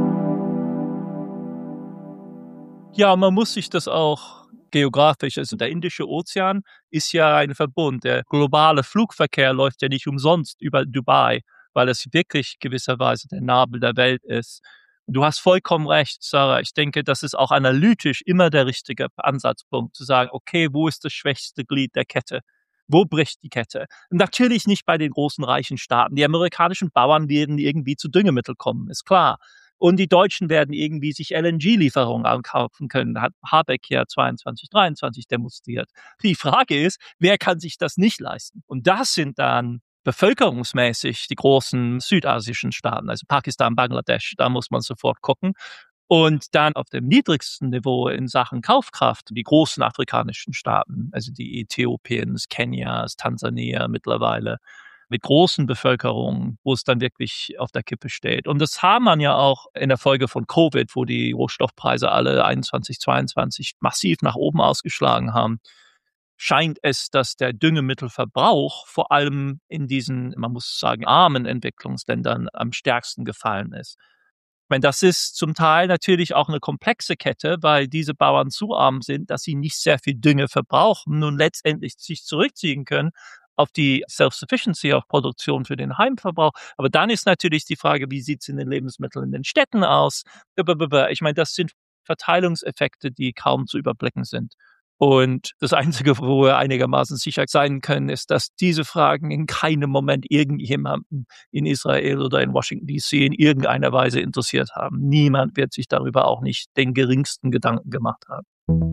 Ja, man muss sich das auch geografisch, also der Indische Ozean ist ja ein Verbund. Der globale Flugverkehr läuft ja nicht umsonst über Dubai, weil es wirklich gewisserweise der Nabel der Welt ist. Du hast vollkommen recht, Sarah. Ich denke, das ist auch analytisch immer der richtige Ansatzpunkt, zu sagen, okay, wo ist das schwächste Glied der Kette? Wo bricht die Kette? Natürlich nicht bei den großen reichen Staaten. Die amerikanischen Bauern werden irgendwie zu Düngemittel kommen, ist klar. Und die Deutschen werden irgendwie sich L N G-Lieferungen ankaufen können. Hat Habeck ja zweiundzwanzig, dreiundzwanzig demonstriert. Die Frage ist, wer kann sich das nicht leisten? Und das sind dann bevölkerungsmäßig die großen südasischen Staaten, also Pakistan, Bangladesch. Da muss man sofort gucken. Und dann auf dem niedrigsten Niveau in Sachen Kaufkraft die großen afrikanischen Staaten, also die Äthiopien, Kenia, Tansania mittlerweile, mit großen Bevölkerungen, wo es dann wirklich auf der Kippe steht. Und das haben man ja auch in der Folge von Covid, wo die Rohstoffpreise alle einundzwanzig, zweiundzwanzig massiv nach oben ausgeschlagen haben, scheint es, dass der Düngemittelverbrauch vor allem in diesen, man muss sagen, armen Entwicklungsländern am stärksten gefallen ist. Ich meine, das ist zum Teil natürlich auch eine komplexe Kette, weil diese Bauern zu arm sind, dass sie nicht sehr viel Dünger verbrauchen und letztendlich sich zurückziehen können auf die Self-Sufficiency, auf Produktion für den Heimverbrauch. Aber dann ist natürlich die Frage, wie sieht es in den Lebensmitteln in den Städten aus? Ich meine, das sind Verteilungseffekte, die kaum zu überblicken sind. Und das Einzige, wo wir einigermaßen sicher sein können, ist, dass diese Fragen in keinem Moment irgendjemanden in Israel oder in Washington D C in irgendeiner Weise interessiert haben. Niemand wird sich darüber auch nicht den geringsten Gedanken gemacht haben.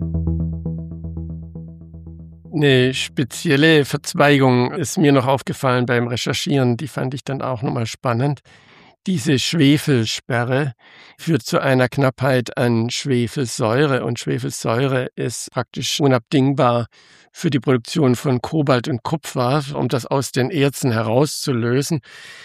Eine spezielle Verzweigung ist mir noch aufgefallen beim Recherchieren, die fand ich dann auch nochmal spannend. Diese Schwefelsperre führt zu einer Knappheit an Schwefelsäure und Schwefelsäure ist praktisch unabdingbar für die Produktion von Kobalt und Kupfer, um das aus den Erzen herauszulösen.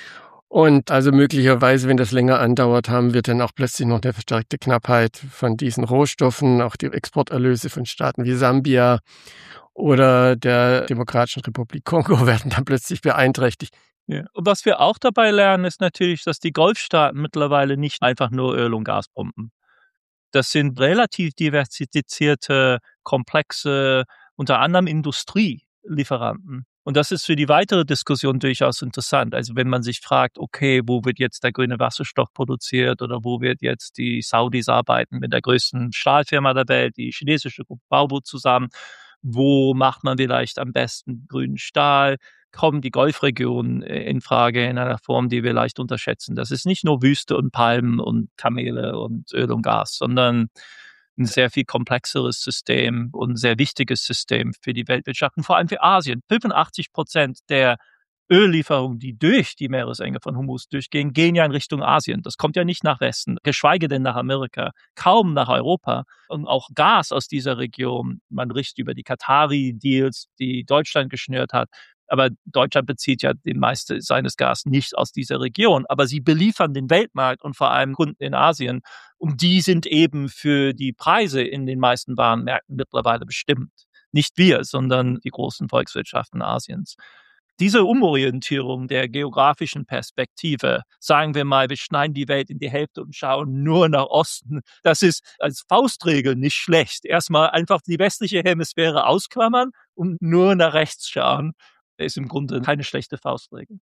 Und also möglicherweise, wenn das länger andauert, haben wir dann auch plötzlich noch eine verstärkte Knappheit von diesen Rohstoffen, auch die Exporterlöse von Staaten wie Sambia oder der Demokratischen Republik Kongo werden dann plötzlich beeinträchtigt. Ja. Und was wir auch dabei lernen, ist natürlich, dass die Golfstaaten mittlerweile nicht einfach nur Öl und Gas pumpen. Das sind relativ diversifizierte, komplexe, unter anderem Industrielieferanten. Und das ist für die weitere Diskussion durchaus interessant. Also wenn man sich fragt, okay, wo wird jetzt der grüne Wasserstoff produziert oder wo wird jetzt die Saudis arbeiten mit der größten Stahlfirma der Welt, die chinesische Gruppe Baowu zusammen, wo macht man vielleicht am besten grünen Stahl? Kommen die Golfregionen in Frage in einer Form, die wir leicht unterschätzen. Das ist nicht nur Wüste und Palmen und Kamele und Öl und Gas, sondern ein sehr viel komplexeres System und ein sehr wichtiges System für die Weltwirtschaft und vor allem für Asien. fünfundachtzig Prozent der Öllieferungen, die durch die Meeresenge von Hormuz durchgehen, gehen ja in Richtung Asien. Das kommt ja nicht nach Westen, geschweige denn nach Amerika, kaum nach Europa. Und auch Gas aus dieser Region, man spricht über die Qatari-Deals, die Deutschland geschnürt hat, aber Deutschland bezieht ja den meisten seines Gas nicht aus dieser Region. Aber sie beliefern den Weltmarkt und vor allem Kunden in Asien. Und die sind eben für die Preise in den meisten Warenmärkten mittlerweile bestimmt. Nicht wir, sondern die großen Volkswirtschaften Asiens. Diese Umorientierung der geografischen Perspektive, sagen wir mal, wir schneiden die Welt in die Hälfte und schauen nur nach Osten, das ist als Faustregel nicht schlecht. Erstmal einfach die westliche Hemisphäre ausklammern und nur nach rechts schauen. Ist im Grunde keine schlechte Faustregel.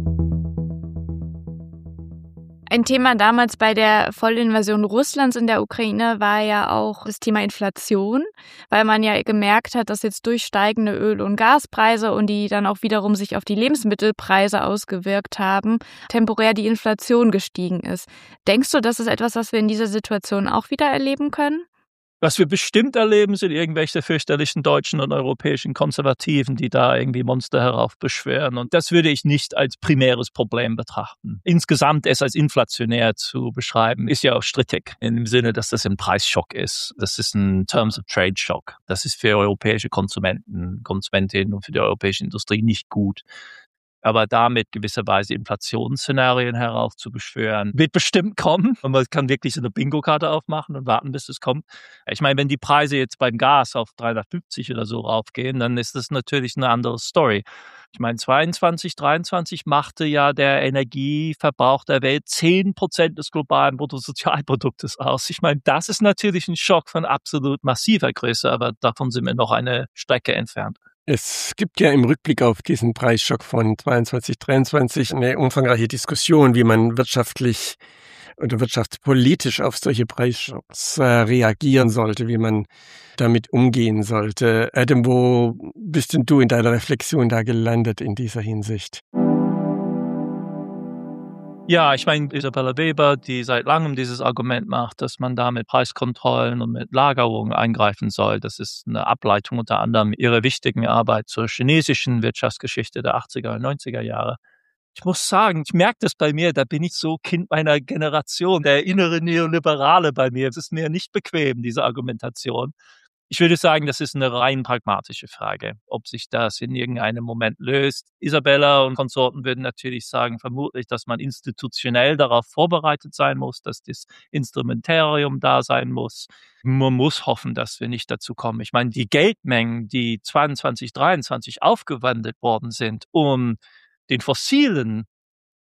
Ein Thema damals bei der Vollinvasion Russlands in der Ukraine war ja auch das Thema Inflation, weil man ja gemerkt hat, dass jetzt durch steigende Öl- und Gaspreise und die dann auch wiederum sich auf die Lebensmittelpreise ausgewirkt haben, temporär die Inflation gestiegen ist. Denkst du, das ist etwas, was wir in dieser Situation auch wieder erleben können? Was wir bestimmt erleben, sind irgendwelche fürchterlichen deutschen und europäischen Konservativen, die da irgendwie Monster heraufbeschwören. Und das würde ich nicht als primäres Problem betrachten. Insgesamt es als inflationär zu beschreiben, ist ja auch strittig. In dem Sinne, dass das ein Preisschock ist. Das ist ein Terms of Trade Schock. Das ist für europäische Konsumenten, Konsumentinnen und für die europäische Industrie nicht gut. Aber damit gewisserweise Inflationsszenarien heraufzubeschwören, wird bestimmt kommen. Und man kann wirklich so eine Bingo-Karte aufmachen und warten, bis es kommt. Ich meine, wenn die Preise jetzt beim Gas auf dreihundertfünfzig oder so raufgehen, dann ist das natürlich eine andere Story. Ich meine, zweiundzwanzig, dreiundzwanzig machte ja der Energieverbrauch der Welt zehn Prozent des globalen Bruttosozialproduktes aus. Ich meine, das ist natürlich ein Schock von absolut massiver Größe, aber davon sind wir noch eine Strecke entfernt. Es gibt ja im Rückblick auf diesen Preisschock von zweiundzwanzig, dreiundzwanzig eine umfangreiche Diskussion, wie man wirtschaftlich oder wirtschaftspolitisch auf solche Preisschocks äh, reagieren sollte, wie man damit umgehen sollte. Adam, wo bist denn du in deiner Reflexion da gelandet in dieser Hinsicht? Ja, ich meine, Isabella Weber, die seit langem dieses Argument macht, dass man da mit Preiskontrollen und mit Lagerungen eingreifen soll. Das ist eine Ableitung unter anderem ihrer wichtigen Arbeit zur chinesischen Wirtschaftsgeschichte der achtziger und neunziger Jahre. Ich muss sagen, ich merke das bei mir, da bin ich so Kind meiner Generation, der innere Neoliberale bei mir. Es ist mir nicht bequem, diese Argumentation. Ich würde sagen, das ist eine rein pragmatische Frage, ob sich das in irgendeinem Moment löst. Isabella und Konsorten würden natürlich sagen, vermutlich, dass man institutionell darauf vorbereitet sein muss, dass das Instrumentarium da sein muss. Man muss hoffen, dass wir nicht dazu kommen. Ich meine, die Geldmengen, die zweiundzwanzig, dreiundzwanzig aufgewandelt worden sind, um den fossilen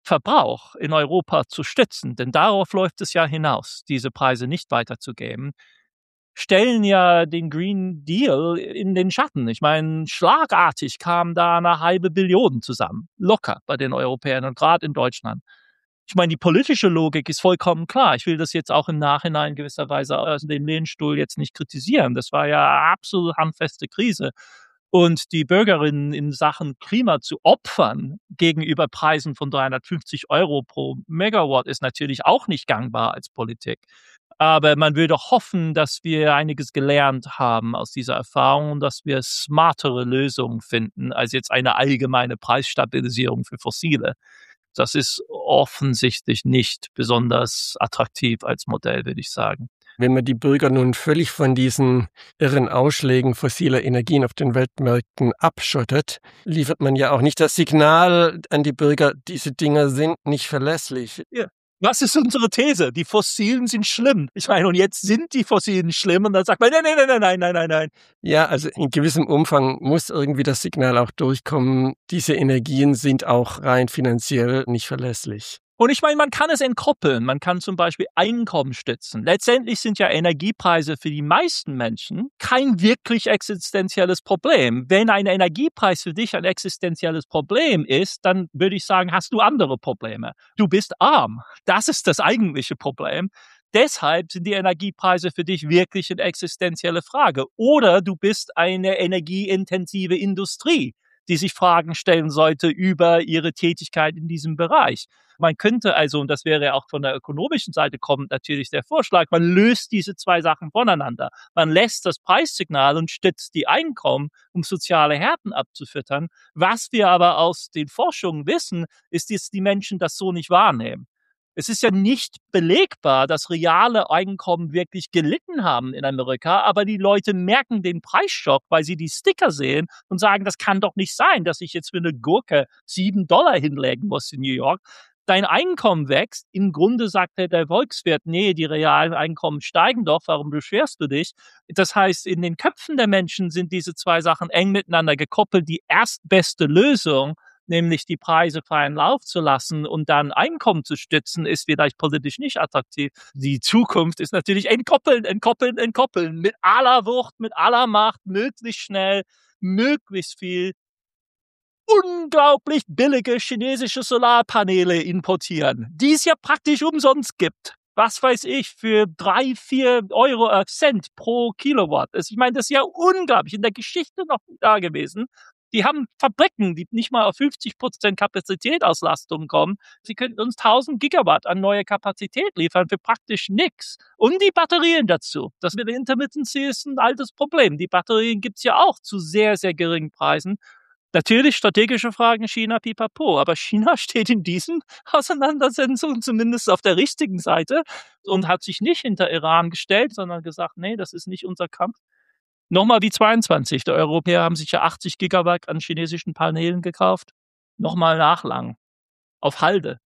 Verbrauch in Europa zu stützen, denn darauf läuft es ja hinaus, diese Preise nicht weiterzugeben, stellen ja den Green Deal in den Schatten. Ich meine, schlagartig kam da eine halbe Billion zusammen, locker bei den Europäern und gerade in Deutschland. Ich meine, die politische Logik ist vollkommen klar. Ich will das jetzt auch im Nachhinein gewisserweise aus dem Lehnstuhl jetzt nicht kritisieren. Das war ja absolut handfeste Krise. Und die Bürgerinnen in Sachen Klima zu opfern gegenüber Preisen von dreihundertfünfzig Euro pro Megawatt ist natürlich auch nicht gangbar als Politik. Aber man würde hoffen, dass wir einiges gelernt haben aus dieser Erfahrung und dass wir smartere Lösungen finden als jetzt eine allgemeine Preisstabilisierung für Fossile. Das ist offensichtlich nicht besonders attraktiv als Modell, würde ich sagen. Wenn man die Bürger nun völlig von diesen irren Ausschlägen fossiler Energien auf den Weltmärkten abschottet, liefert man ja auch nicht das Signal an die Bürger, diese Dinger sind nicht verlässlich. Ja. Was ist unsere These? Die Fossilen sind schlimm. Ich meine, und jetzt sind die Fossilen schlimm und dann sagt man, nein, nein, nein, nein, nein, nein, nein. Ja, also in gewissem Umfang muss irgendwie das Signal auch durchkommen, diese Energien sind auch rein finanziell nicht verlässlich. Und ich meine, man kann es entkoppeln. Man kann zum Beispiel Einkommen stützen. Letztendlich sind ja Energiepreise für die meisten Menschen kein wirklich existenzielles Problem. Wenn ein Energiepreis für dich ein existenzielles Problem ist, dann würde ich sagen, hast du andere Probleme. Du bist arm. Das ist das eigentliche Problem. Deshalb sind die Energiepreise für dich wirklich eine existenzielle Frage. Oder du bist eine energieintensive Industrie, die sich Fragen stellen sollte über ihre Tätigkeit in diesem Bereich. Man könnte also, und das wäre auch von der ökonomischen Seite kommend natürlich der Vorschlag, man löst diese zwei Sachen voneinander. Man lässt das Preissignal und stützt die Einkommen, um soziale Härten abzufüttern. Was wir aber aus den Forschungen wissen, ist, dass die Menschen das so nicht wahrnehmen. Es ist ja nicht belegbar, dass reale Einkommen wirklich gelitten haben in Amerika, aber die Leute merken den Preisschock, weil sie die Sticker sehen und sagen, das kann doch nicht sein, dass ich jetzt für eine Gurke sieben Dollar hinlegen muss in New York. Dein Einkommen wächst. Im Grunde sagt der Volkswirt, nee, die realen Einkommen steigen doch, warum beschwerst du dich? Das heißt, in den Köpfen der Menschen sind diese zwei Sachen eng miteinander gekoppelt. Die erstbeste Lösung, nämlich die Preise freien Lauf zu lassen und dann Einkommen zu stützen, ist vielleicht politisch nicht attraktiv. Die Zukunft ist natürlich entkoppeln, entkoppeln, entkoppeln. Mit aller Wucht, mit aller Macht, möglichst schnell, möglichst viel. Unglaublich billige chinesische Solarpaneele importieren, die es ja praktisch umsonst gibt. Was weiß ich, für drei, vier Euro äh, Cent pro Kilowatt. Also ich meine, das ist ja unglaublich, in der Geschichte noch nie da gewesen. Die haben Fabriken, die nicht mal auf fünfzig Prozent Kapazität-Auslastung kommen. Sie könnten uns tausend Gigawatt an neue Kapazität liefern für praktisch nichts. Und die Batterien dazu. Das mit der Intermittency ist ein altes Problem. Die Batterien gibt's ja auch zu sehr, sehr geringen Preisen. Natürlich strategische Fragen, China, pipapo, aber China steht in diesen Auseinandersetzungen zumindest auf der richtigen Seite und hat sich nicht hinter Iran gestellt, sondern gesagt, nee, das ist nicht unser Kampf. Nochmal wie zweiundzwanzig, die Europäer haben sich ja achtzig Gigawatt an chinesischen Paneelen gekauft. Nochmal nachlang, auf Halde.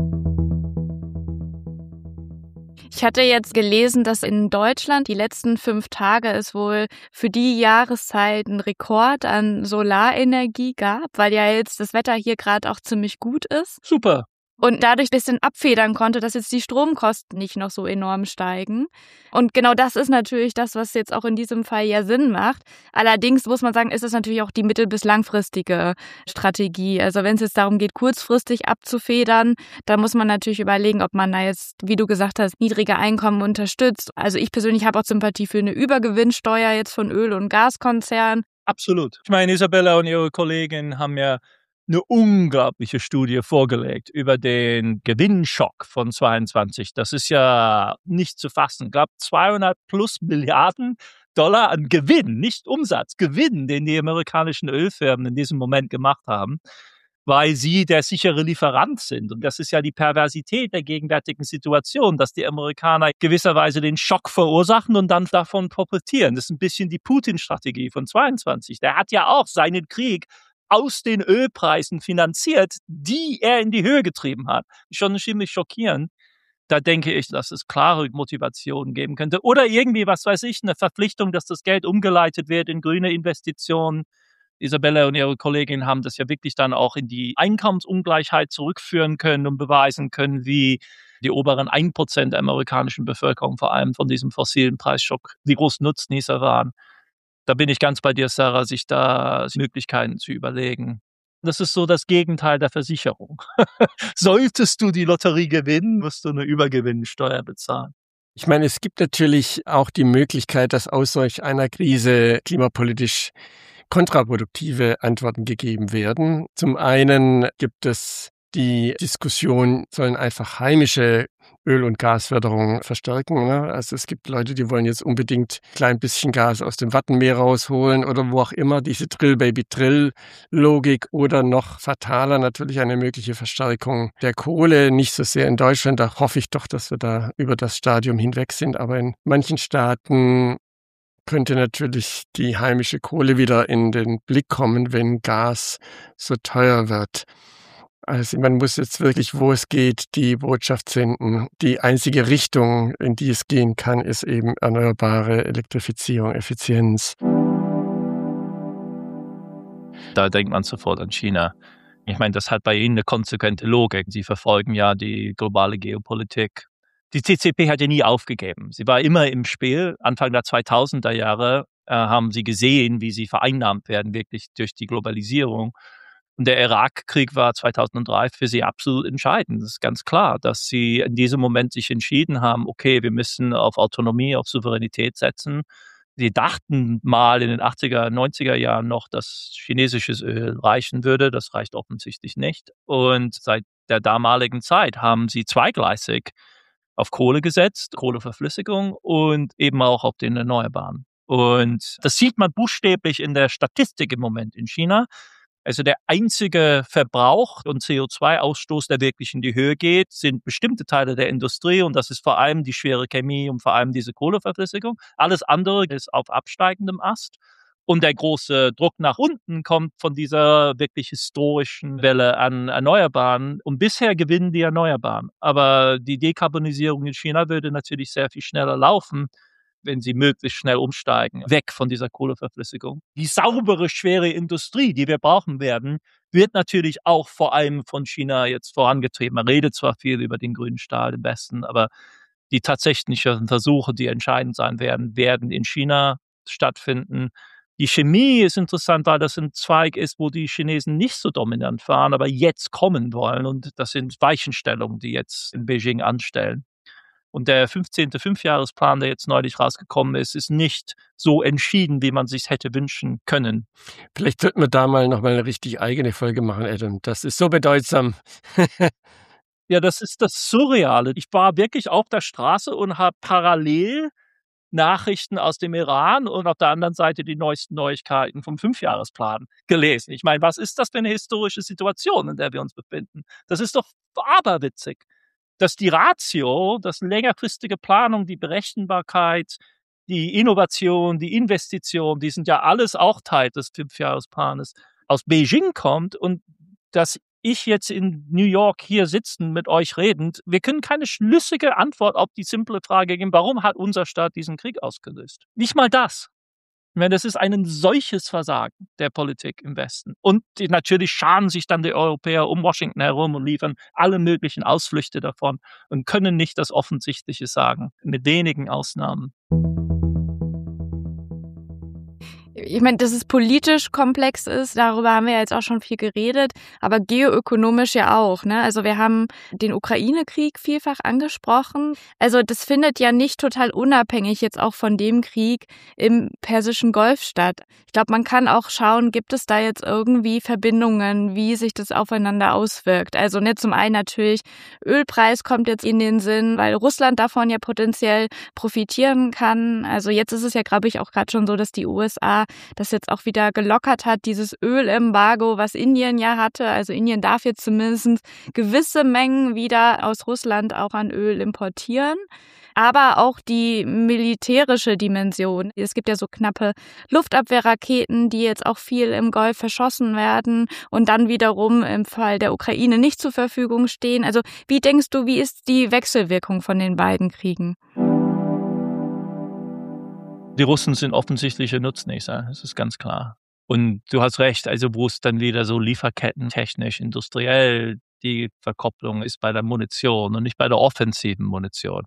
Ich hatte jetzt gelesen, dass in Deutschland die letzten fünf Tage es wohl für die Jahreszeit einen Rekord an Solarenergie gab, weil ja jetzt das Wetter hier gerade auch ziemlich gut ist. Super. Und dadurch ein bisschen abfedern konnte, dass jetzt die Stromkosten nicht noch so enorm steigen. Und genau das ist natürlich das, was jetzt auch in diesem Fall ja Sinn macht. Allerdings muss man sagen, ist es natürlich auch die mittel- bis langfristige Strategie. Also wenn es jetzt darum geht, kurzfristig abzufedern, dann muss man natürlich überlegen, ob man da jetzt, wie du gesagt hast, niedrige Einkommen unterstützt. Also ich persönlich habe auch Sympathie für eine Übergewinnsteuer jetzt von Öl- und Gaskonzernen. Absolut. Ich meine, Isabella und ihre Kollegin haben ja eine unglaubliche Studie vorgelegt über den Gewinnschock von zweiundzwanzig. Das ist ja nicht zu fassen. Ich glaube, zweihundert plus Milliarden Dollar an Gewinn, nicht Umsatz, Gewinn, den die amerikanischen Ölfirmen in diesem Moment gemacht haben, weil sie der sichere Lieferant sind. Und das ist ja die Perversität der gegenwärtigen Situation, dass die Amerikaner gewisserweise den Schock verursachen und dann davon profitieren. Das ist ein bisschen die Putin-Strategie von zweiundzwanzig. Der hat ja auch seinen Krieg aus den Ölpreisen finanziert, die er in die Höhe getrieben hat. Schon ziemlich schockierend. Da denke ich, dass es klare Motivationen geben könnte. Oder irgendwie, was weiß ich, eine Verpflichtung, dass das Geld umgeleitet wird in grüne Investitionen. Isabella und ihre Kollegin haben das ja wirklich dann auch in die Einkommensungleichheit zurückführen können und beweisen können, wie die oberen ein Prozent der amerikanischen Bevölkerung vor allem von diesem fossilen Preisschock die großen Nutznießer waren. Da bin ich ganz bei dir, Sarah, sich da Möglichkeiten zu überlegen. Das ist so das Gegenteil der Versicherung. Solltest du die Lotterie gewinnen, musst du eine Übergewinnsteuer bezahlen. Ich meine, es gibt natürlich auch die Möglichkeit, dass aus solch einer Krise klimapolitisch kontraproduktive Antworten gegeben werden. Zum einen gibt es die Diskussion, sollen einfach heimische Öl- und Gasförderung verstärken. Ne? Also es gibt Leute, die wollen jetzt unbedingt ein klein bisschen Gas aus dem Wattenmeer rausholen oder wo auch immer, diese Drill-Baby-Drill-Logik oder noch fataler natürlich eine mögliche Verstärkung der Kohle. Nicht so sehr in Deutschland, da hoffe ich doch, dass wir da über das Stadium hinweg sind, aber in manchen Staaten könnte natürlich die heimische Kohle wieder in den Blick kommen, wenn Gas so teuer wird. Also man muss jetzt wirklich, wo es geht, die Botschaft senden. Die einzige Richtung, in die es gehen kann, ist eben erneuerbare Elektrifizierung, Effizienz. Da denkt man sofort an China. Ich meine, das hat bei Ihnen eine konsequente Logik. Sie verfolgen ja die globale Geopolitik. Die C C P hat ja nie aufgegeben. Sie war immer im Spiel. Anfang der zweitausender Jahre äh, haben sie gesehen, wie sie vereinnahmt werden, wirklich durch die Globalisierung. Und der Irakkrieg war zweitausenddrei für sie absolut entscheidend. Das ist ganz klar, dass sie in diesem Moment sich entschieden haben, okay, wir müssen auf Autonomie, auf Souveränität setzen. Sie dachten mal in den achtziger, neunziger Jahren noch, dass chinesisches Öl reichen würde. Das reicht offensichtlich nicht. Und seit der damaligen Zeit haben sie zweigleisig auf Kohle gesetzt, Kohleverflüssigung und eben auch auf den Erneuerbaren. Und das sieht man buchstäblich in der Statistik im Moment in China. Also der einzige Verbrauch und C O zwei Ausstoß, der wirklich in die Höhe geht, sind bestimmte Teile der Industrie und das ist vor allem die schwere Chemie und vor allem diese Kohleverflüssigung. Alles andere ist auf absteigendem Ast. Und der große Druck nach unten kommt von dieser wirklich historischen Welle an Erneuerbaren. Und bisher gewinnen die Erneuerbaren. Aber die Dekarbonisierung in China würde natürlich sehr viel schneller laufen, wenn sie möglichst schnell umsteigen, weg von dieser Kohleverflüssigung. Die saubere, schwere Industrie, die wir brauchen werden, wird natürlich auch vor allem von China jetzt vorangetrieben. Man redet zwar viel über den grünen Stahl im Westen, aber die tatsächlichen Versuche, die entscheidend sein werden, werden in China stattfinden. Die Chemie ist interessant, weil das ein Zweig ist, wo die Chinesen nicht so dominant waren, aber jetzt kommen wollen. Und das sind Weichenstellungen, die jetzt in Beijing anstellen. Und der fünfzehnte Fünfjahresplan, der jetzt neulich rausgekommen ist, ist nicht so entschieden, wie man sich hätte wünschen können. Vielleicht sollten wir da mal nochmal eine richtig eigene Folge machen, Adam. Das ist so bedeutsam. Ja, das ist das Surreale. Ich war wirklich auf der Straße und habe parallel Nachrichten aus dem Iran und auf der anderen Seite die neuesten Neuigkeiten vom Fünfjahresplan gelesen. Ich meine, was ist das für eine historische Situation, in der wir uns befinden? Das ist doch aberwitzig, dass die Ratio, das längerfristige Planung, die Berechenbarkeit, die Innovation, die Investition, die sind ja alles auch Teil des Fünfjahresplanes, aus Beijing kommt und dass ich jetzt in New York hier sitzen, mit euch redend, wir können keine schlüssige Antwort auf die simple Frage geben, warum hat unser Staat diesen Krieg ausgelöst? Nicht mal das. Ich meine, das ist ein solches Versagen der Politik im Westen. Und die, natürlich scharen sich dann die Europäer um Washington herum und liefern alle möglichen Ausflüchte davon und können nicht das Offensichtliche sagen, mit wenigen Ausnahmen. Ich meine, dass es politisch komplex ist, darüber haben wir ja jetzt auch schon viel geredet, aber geoökonomisch ja auch, ne? Also wir haben den Ukraine-Krieg vielfach angesprochen. Also das findet ja nicht total unabhängig jetzt auch von dem Krieg im Persischen Golf statt. Ich glaube, man kann auch schauen, gibt es da jetzt irgendwie Verbindungen, wie sich das aufeinander auswirkt. Also ne, zum einen natürlich, Ölpreis kommt jetzt in den Sinn, weil Russland davon ja potenziell profitieren kann. Also jetzt ist es ja, glaube ich, auch gerade schon so, dass die U S A das jetzt auch wieder gelockert hat, dieses Ölembargo, was Indien ja hatte. Also Indien darf jetzt zumindest gewisse Mengen wieder aus Russland auch an Öl importieren. Aber auch die militärische Dimension. Es gibt ja so knappe Luftabwehrraketen, die jetzt auch viel im Golf verschossen werden und dann wiederum im Fall der Ukraine nicht zur Verfügung stehen. Also wie denkst du, wie ist die Wechselwirkung von den beiden Kriegen? Die Russen sind offensichtliche Nutznießer, das ist ganz klar. Und du hast recht, also wo es dann wieder so Lieferketten technisch, industriell, die Verkopplung ist bei der Munition und nicht bei der offensiven Munition.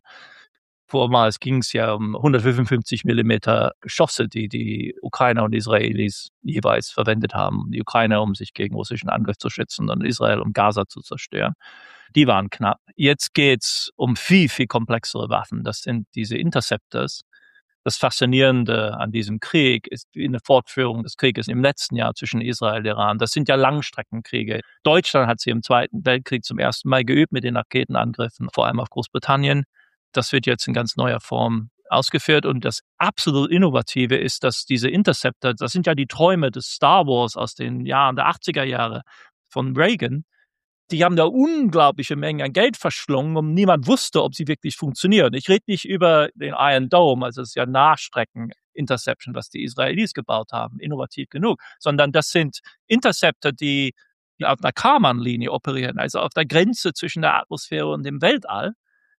Vormals ging es ja um hundertfünfundfünfzig Millimeter Geschosse, die die Ukrainer und Israelis jeweils verwendet haben. Die Ukrainer, um sich gegen russischen Angriff zu schützen, und Israel, um Gaza zu zerstören. Die waren knapp. Jetzt geht's um viel, viel komplexere Waffen. Das sind diese Interceptors. Das Faszinierende an diesem Krieg ist eine Fortführung des Krieges im letzten Jahr zwischen Israel und Iran. Das sind ja Langstreckenkriege. Deutschland hat sie im Zweiten Weltkrieg zum ersten Mal geübt mit den Raketenangriffen, vor allem auf Großbritannien. Das wird jetzt in ganz neuer Form ausgeführt. Und das absolut Innovative ist, dass diese Interceptor, das sind ja die Träume des Star Wars aus den Jahren der achtziger Jahre von Reagan, die haben da unglaubliche Mengen an Geld verschlungen und niemand wusste, ob sie wirklich funktionieren. Ich rede nicht über den Iron Dome, also das ist ja Nahstrecken-Interception, was die Israelis gebaut haben, innovativ genug, sondern das sind Interceptor, die, die auf einer Kármán-Linie operieren, also auf der Grenze zwischen der Atmosphäre und dem Weltall.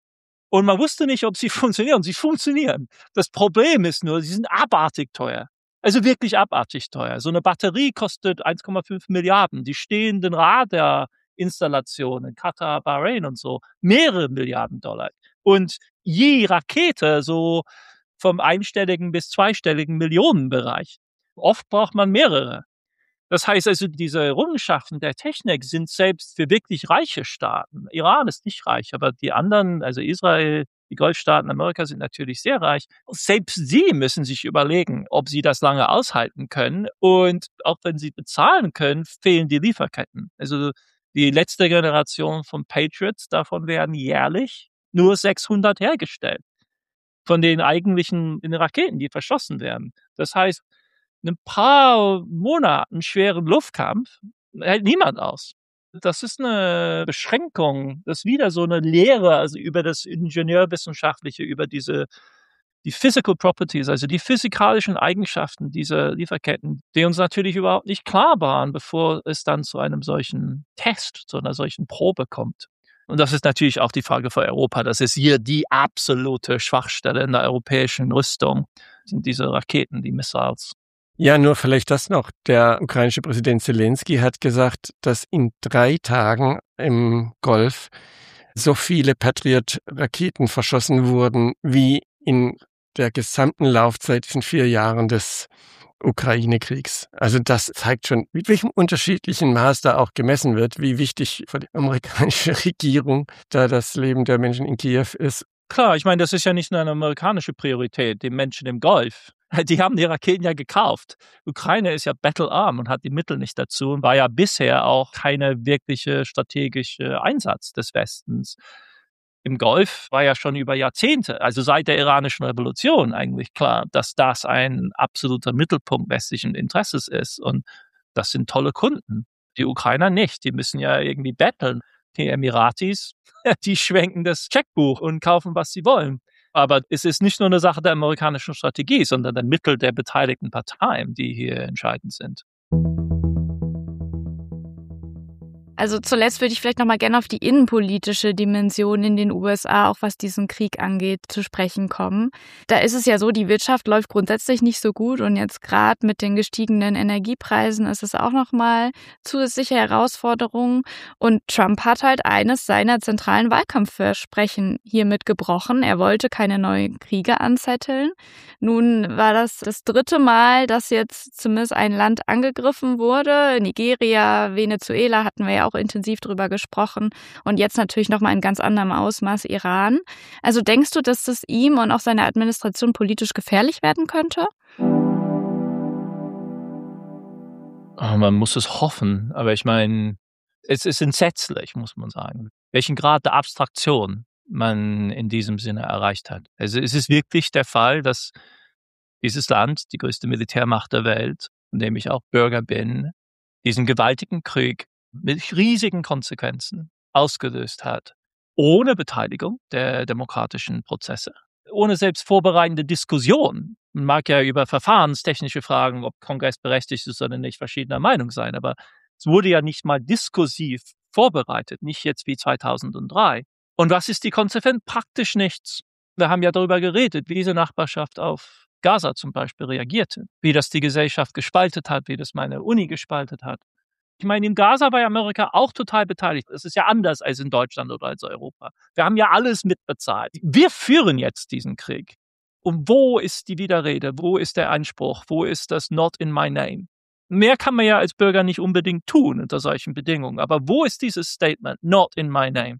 Und man wusste nicht, ob sie funktionieren. Sie funktionieren. Das Problem ist nur, sie sind abartig teuer. Also wirklich abartig teuer. So eine Batterie kostet eins Komma fünf Milliarden. Die stehenden Radarinstallationen in Katar, Bahrain und so, mehrere Milliarden Dollar. Und je Rakete so vom einstelligen bis zweistelligen Millionenbereich. Oft braucht man mehrere. Das heißt also, diese Errungenschaften der Technik sind selbst für wirklich reiche Staaten. Iran ist nicht reich, aber die anderen, also Israel, die Golfstaaten, Amerika sind natürlich sehr reich. Selbst sie müssen sich überlegen, ob sie das lange aushalten können. Und auch wenn sie bezahlen können, fehlen die Lieferketten. Also die letzte Generation von Patriots, davon werden jährlich nur sechshundert hergestellt. Von den eigentlichen Raketen, die verschossen werden. Das heißt, ein paar Monaten schweren Luftkampf hält niemand aus. Das ist eine Beschränkung, das ist wieder so eine Lehre, also über das Ingenieurwissenschaftliche, über diese, die Physical Properties, also die physikalischen Eigenschaften dieser Lieferketten, die uns natürlich überhaupt nicht klar waren, bevor es dann zu einem solchen Test, zu einer solchen Probe kommt. Und das ist natürlich auch die Frage für Europa. Das ist hier die absolute Schwachstelle in der europäischen Rüstung, sind diese Raketen, die Missiles. Ja, nur vielleicht das noch. Der ukrainische Präsident Zelensky hat gesagt, dass in drei Tagen im Golf so viele Patriot-Raketen verschossen wurden, wie in der gesamten Laufzeit von vier Jahren des Ukraine-Kriegs. Also das zeigt schon, mit welchem unterschiedlichen Maß da auch gemessen wird, wie wichtig für die amerikanische Regierung da das Leben der Menschen in Kiew ist. Klar, ich meine, das ist ja nicht nur eine amerikanische Priorität, die Menschen im Golf. Die haben die Raketen ja gekauft. Ukraine ist ja battlearm und hat die Mittel nicht dazu und war ja bisher auch keine wirkliche strategische Einsatz des Westens. Im Golf war ja schon über Jahrzehnte, also seit der iranischen Revolution eigentlich klar, dass das ein absoluter Mittelpunkt westlichen Interesses ist. Und das sind tolle Kunden. Die Ukrainer nicht. Die müssen ja irgendwie betteln. Die Emiratis, die schwenken das Checkbuch und kaufen, was sie wollen. Aber es ist nicht nur eine Sache der amerikanischen Strategie, sondern der Mittel der beteiligten Parteien, die hier entscheidend sind. Also zuletzt würde ich vielleicht noch mal gerne auf die innenpolitische Dimension in den U S A, auch was diesen Krieg angeht, zu sprechen kommen. Da ist es ja so, die Wirtschaft läuft grundsätzlich nicht so gut und jetzt gerade mit den gestiegenen Energiepreisen ist es auch noch mal zusätzliche Herausforderungen. Und Trump hat halt eines seiner zentralen Wahlkampfversprechen hiermit gebrochen. Er wollte keine neuen Kriege anzetteln. Nun war das das dritte Mal, dass jetzt zumindest ein Land angegriffen wurde. Nigeria, Venezuela hatten wir ja auch intensiv drüber gesprochen und jetzt natürlich nochmal in ganz anderem Ausmaß Iran. Also denkst du, dass das ihm und auch seiner Administration politisch gefährlich werden könnte? Oh, man muss es hoffen, aber ich meine, es ist entsetzlich, muss man sagen, welchen Grad der Abstraktion man in diesem Sinne erreicht hat. Also es ist wirklich der Fall, dass dieses Land, die größte Militärmacht der Welt, in dem ich auch Bürger bin, diesen gewaltigen Krieg mit riesigen Konsequenzen ausgelöst hat, ohne Beteiligung der demokratischen Prozesse, ohne selbst vorbereitende Diskussion. Man mag ja über verfahrenstechnische Fragen, ob Kongress berechtigt ist oder nicht, verschiedener Meinung sein, aber es wurde ja nicht mal diskursiv vorbereitet, nicht jetzt wie zweitausenddrei. Und was ist die Konsequenz? Praktisch nichts. Wir haben ja darüber geredet, wie diese Nachbarschaft auf Gaza zum Beispiel reagierte, wie das die Gesellschaft gespaltet hat, wie das meine Uni gespaltet hat. Ich meine, in Gaza war Amerika auch total beteiligt. Es ist ja anders als in Deutschland oder als Europa. Wir haben ja alles mitbezahlt. Wir führen jetzt diesen Krieg. Und wo ist die Widerrede? Wo ist der Einspruch? Wo ist das Not in my name? Mehr kann man ja als Bürger nicht unbedingt tun unter solchen Bedingungen. Aber wo ist dieses Statement, Not in my name?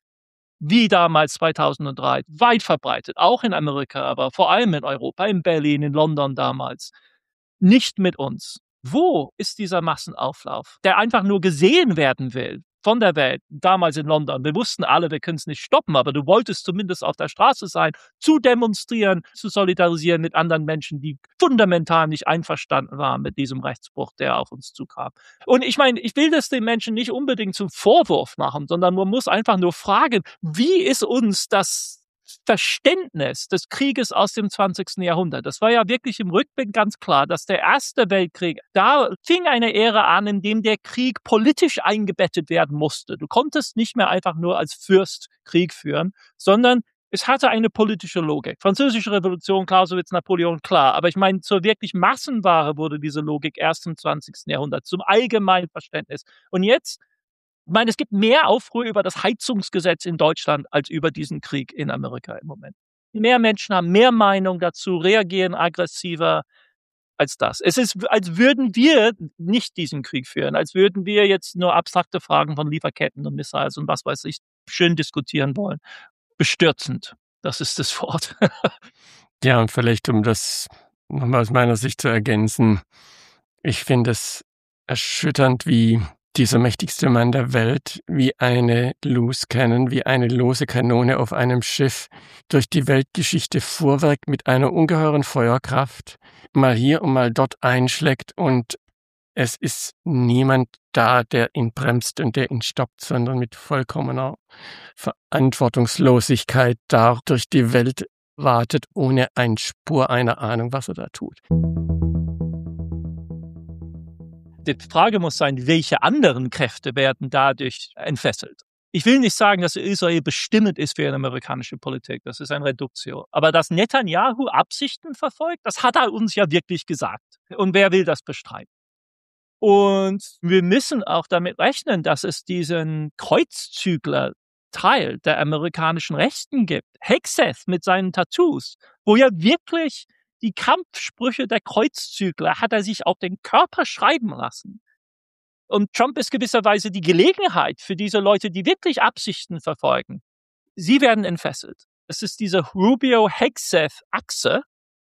Wie damals zweitausenddrei, weit verbreitet, auch in Amerika, aber vor allem in Europa, in Berlin, in London damals. Nicht mit uns. Wo ist dieser Massenauflauf, der einfach nur gesehen werden will von der Welt, damals in London? Wir wussten alle, wir können es nicht stoppen, aber du wolltest zumindest auf der Straße sein, zu demonstrieren, zu solidarisieren mit anderen Menschen, die fundamental nicht einverstanden waren mit diesem Rechtsbruch, der auf uns zukam. Und ich meine, ich will das den Menschen nicht unbedingt zum Vorwurf machen, sondern man muss einfach nur fragen, wie ist uns das Verständnis des Krieges aus dem zwanzigsten Jahrhundert. Das war ja wirklich im Rückblick ganz klar, dass der Erste Weltkrieg, da fing eine Ära an, in dem der Krieg politisch eingebettet werden musste. Du konntest nicht mehr einfach nur als Fürst Krieg führen, sondern es hatte eine politische Logik. Französische Revolution, Clausewitz, Napoleon, klar. Aber ich meine, zur wirklich Massenware wurde diese Logik erst im zwanzigsten Jahrhundert, zum allgemeinen Verständnis. Und jetzt, ich meine, es gibt mehr Aufruhr über das Heizungsgesetz in Deutschland als über diesen Krieg in Amerika im Moment. Mehr Menschen haben mehr Meinung dazu, reagieren aggressiver als das. Es ist, als würden wir nicht diesen Krieg führen, als würden wir jetzt nur abstrakte Fragen von Lieferketten und Missiles und was weiß ich schön diskutieren wollen. Bestürzend, das ist das Wort. Ja, und vielleicht, um das nochmal aus meiner Sicht zu ergänzen, ich finde es erschütternd, wie dieser mächtigste Mann der Welt, wie eine Loose Cannon, wie eine lose Kanone auf einem Schiff durch die Weltgeschichte fuhrwerk mit einer ungeheuren Feuerkraft, mal hier und mal dort einschlägt und es ist niemand da, der ihn bremst und der ihn stoppt, sondern mit vollkommener Verantwortungslosigkeit da durch die Welt wartet, ohne eine Spur einer Ahnung, was er da tut. Die Frage muss sein, welche anderen Kräfte werden dadurch entfesselt? Ich will nicht sagen, dass Israel bestimmend ist für eine amerikanische Politik. Das ist eine Reduktion. Aber dass Netanyahu Absichten verfolgt, das hat er uns ja wirklich gesagt. Und wer will das bestreiten? Und wir müssen auch damit rechnen, dass es diesen Kreuzzügler-Teil der amerikanischen Rechten gibt. Hegseth mit seinen Tattoos, wo ja wirklich die Kampfsprüche der Kreuzzügler hat er sich auf den Körper schreiben lassen. Und Trump ist gewisserweise die Gelegenheit für diese Leute, die wirklich Absichten verfolgen. Sie werden entfesselt. Es ist diese Rubio-Hegseth-Achse.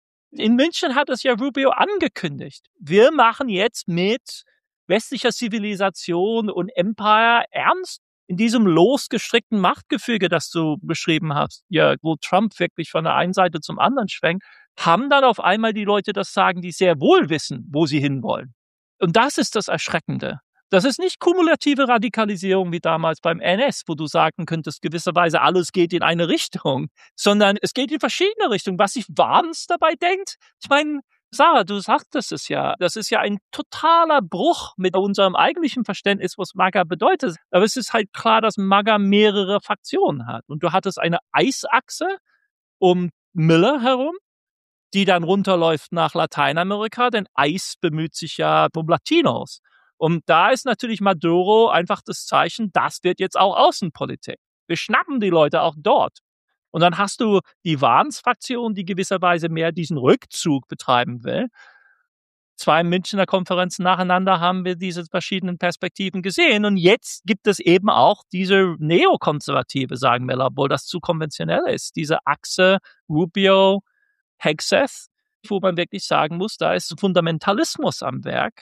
In München hat es ja Rubio angekündigt. Wir machen jetzt mit westlicher Zivilisation und Empire ernst in diesem losgestrickten Machtgefüge, das du beschrieben hast, ja, wo Trump wirklich von der einen Seite zum anderen schwenkt, haben dann auf einmal die Leute das Sagen, die sehr wohl wissen, wo sie hinwollen. Und das ist das Erschreckende. Das ist nicht kumulative Radikalisierung wie damals beim N S, wo du sagen könntest, gewisserweise alles geht in eine Richtung, sondern es geht in verschiedene Richtungen. Was sich Warns dabei denkt, ich meine, Sarah, du sagtest es ja, das ist ja ein totaler Bruch mit unserem eigentlichen Verständnis, was MAGA bedeutet. Aber es ist halt klar, dass MAGA mehrere Fraktionen hat. Und du hattest eine Eisachse um Miller herum, die dann runterläuft nach Lateinamerika, denn ICE bemüht sich ja um Latinos. Und da ist natürlich Maduro einfach das Zeichen, das wird jetzt auch Außenpolitik. Wir schnappen die Leute auch dort. Und dann hast du die Vance-Fraktion, die gewisserweise mehr diesen Rückzug betreiben will. Zwei Münchner Konferenzen nacheinander haben wir diese verschiedenen Perspektiven gesehen. Und jetzt gibt es eben auch diese Neokonservative, sagen wir, obwohl das zu konventionell ist. Diese Achse Rubio, Hegseth, wo man wirklich sagen muss, da ist Fundamentalismus am Werk,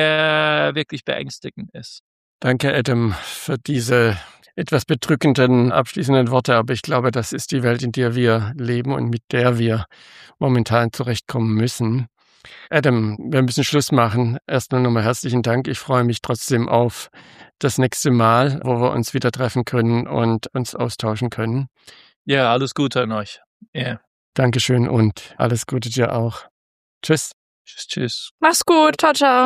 der wirklich beängstigend ist. Danke, Adam, für diese etwas bedrückenden abschließenden Worte. Aber ich glaube, das ist die Welt, in der wir leben und mit der wir momentan zurechtkommen müssen. Adam, wir müssen Schluss machen. Erstmal nochmal herzlichen Dank. Ich freue mich trotzdem auf das nächste Mal, wo wir uns wieder treffen können und uns austauschen können. Ja, alles Gute an euch. Ja. Dankeschön und alles Gute dir auch. Tschüss. Tschüss, tschüss. Mach's gut. Ciao, ciao.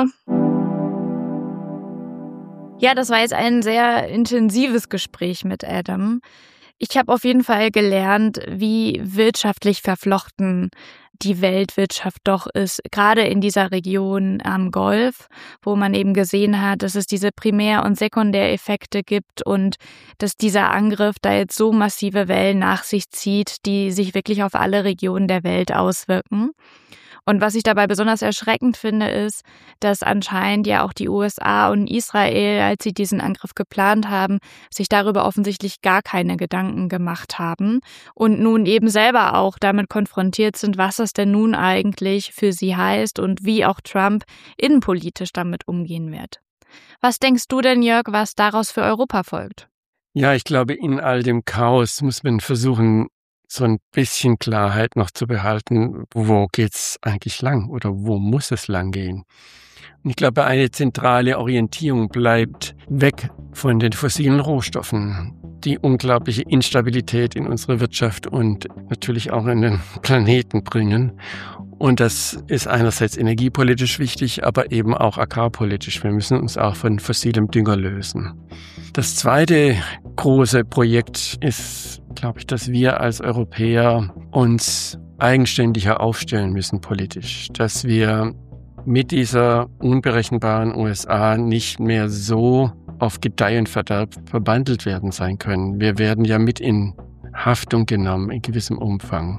Ja, das war jetzt ein sehr intensives Gespräch mit Adam. Ich habe auf jeden Fall gelernt, wie wirtschaftlich verflochten die Weltwirtschaft doch ist, gerade in dieser Region am Golf, wo man eben gesehen hat, dass es diese Primär- und Sekundäreffekte gibt und dass dieser Angriff da jetzt so massive Wellen nach sich zieht, die sich wirklich auf alle Regionen der Welt auswirken. Und was ich dabei besonders erschreckend finde, ist, dass anscheinend ja auch die U S A und Israel, als sie diesen Angriff geplant haben, sich darüber offensichtlich gar keine Gedanken gemacht haben und nun eben selber auch damit konfrontiert sind, was das denn nun eigentlich für sie heißt und wie auch Trump innenpolitisch damit umgehen wird. Was denkst du denn, Jörg, was daraus für Europa folgt? Ja, ich glaube, in all dem Chaos muss man versuchen, so ein bisschen Klarheit noch zu behalten, wo geht's eigentlich lang oder wo muss es lang gehen? Und ich glaube, eine zentrale Orientierung bleibt weg von den fossilen Rohstoffen, die unglaubliche Instabilität in unsere Wirtschaft und natürlich auch in den Planeten bringen. Und das ist einerseits energiepolitisch wichtig, aber eben auch agrarpolitisch. Wir müssen uns auch von fossilem Dünger lösen. Das zweite große Projekt ist, glaube ich, dass wir als Europäer uns eigenständiger aufstellen müssen politisch, dass wir mit dieser unberechenbaren U S A nicht mehr so auf Gedeih und Verderb verbandelt werden sein können. Wir werden ja mit in Haftung genommen in gewissem Umfang.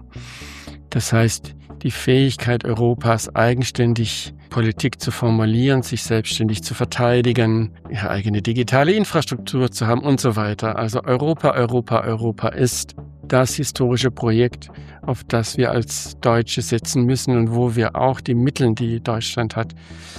Das heißt, die Fähigkeit Europas, eigenständig Politik zu formulieren, sich selbstständig zu verteidigen, ihre eigene digitale Infrastruktur zu haben und so weiter. Also Europa, Europa, Europa ist das historische Projekt, auf das wir als Deutsche setzen müssen und wo wir auch die Mittel, die Deutschland hat,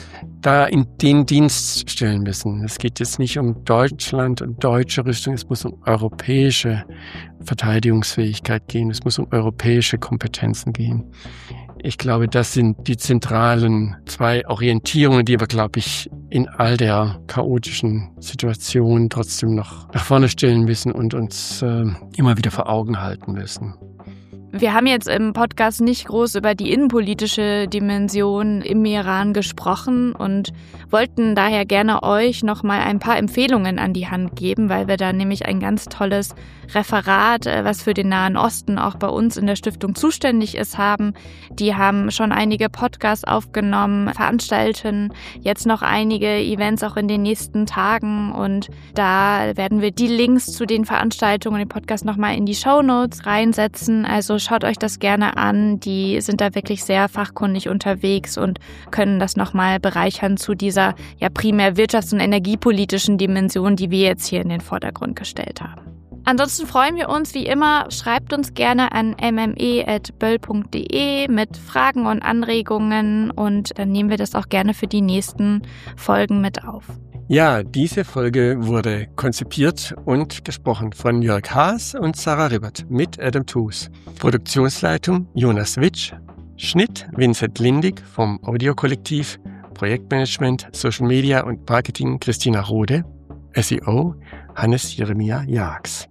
da in den Dienst stellen müssen. Es geht jetzt nicht um Deutschland und deutsche Rüstung, es muss um europäische Verteidigungsfähigkeit gehen, es muss um europäische Kompetenzen gehen. Ich glaube, das sind die zentralen zwei Orientierungen, die wir, glaube ich, in all der chaotischen Situation trotzdem noch nach vorne stellen müssen und uns äh, immer wieder vor Augen halten müssen. Wir haben jetzt im Podcast nicht groß über die innenpolitische Dimension im Iran gesprochen und wollten daher gerne euch noch mal ein paar Empfehlungen an die Hand geben, weil wir da nämlich ein ganz tolles Referat, was für den Nahen Osten auch bei uns in der Stiftung zuständig ist, haben. Die haben schon einige Podcasts aufgenommen, veranstalten jetzt noch einige Events auch in den nächsten Tagen und da werden wir die Links zu den Veranstaltungen, den Podcast noch mal in die Shownotes reinsetzen. Also schaut euch das gerne an. Die sind da wirklich sehr fachkundig unterwegs und können das nochmal bereichern zu dieser ja primär wirtschafts- und energiepolitischen Dimension, die wir jetzt hier in den Vordergrund gestellt haben. Ansonsten freuen wir uns wie immer, schreibt uns gerne an m m e at böll punkt d e mit Fragen und Anregungen und dann nehmen wir das auch gerne für die nächsten Folgen mit auf. Ja, diese Folge wurde konzipiert und gesprochen von Jörg Haas und Sarah Ribbert mit Adam Tooze. Produktionsleitung Jonas Witsch, Schnitt Vincent Lindig vom Audiokollektiv, Projektmanagement, Social Media und Marketing Christina Rode, S E O Hannes Jeremia Jags.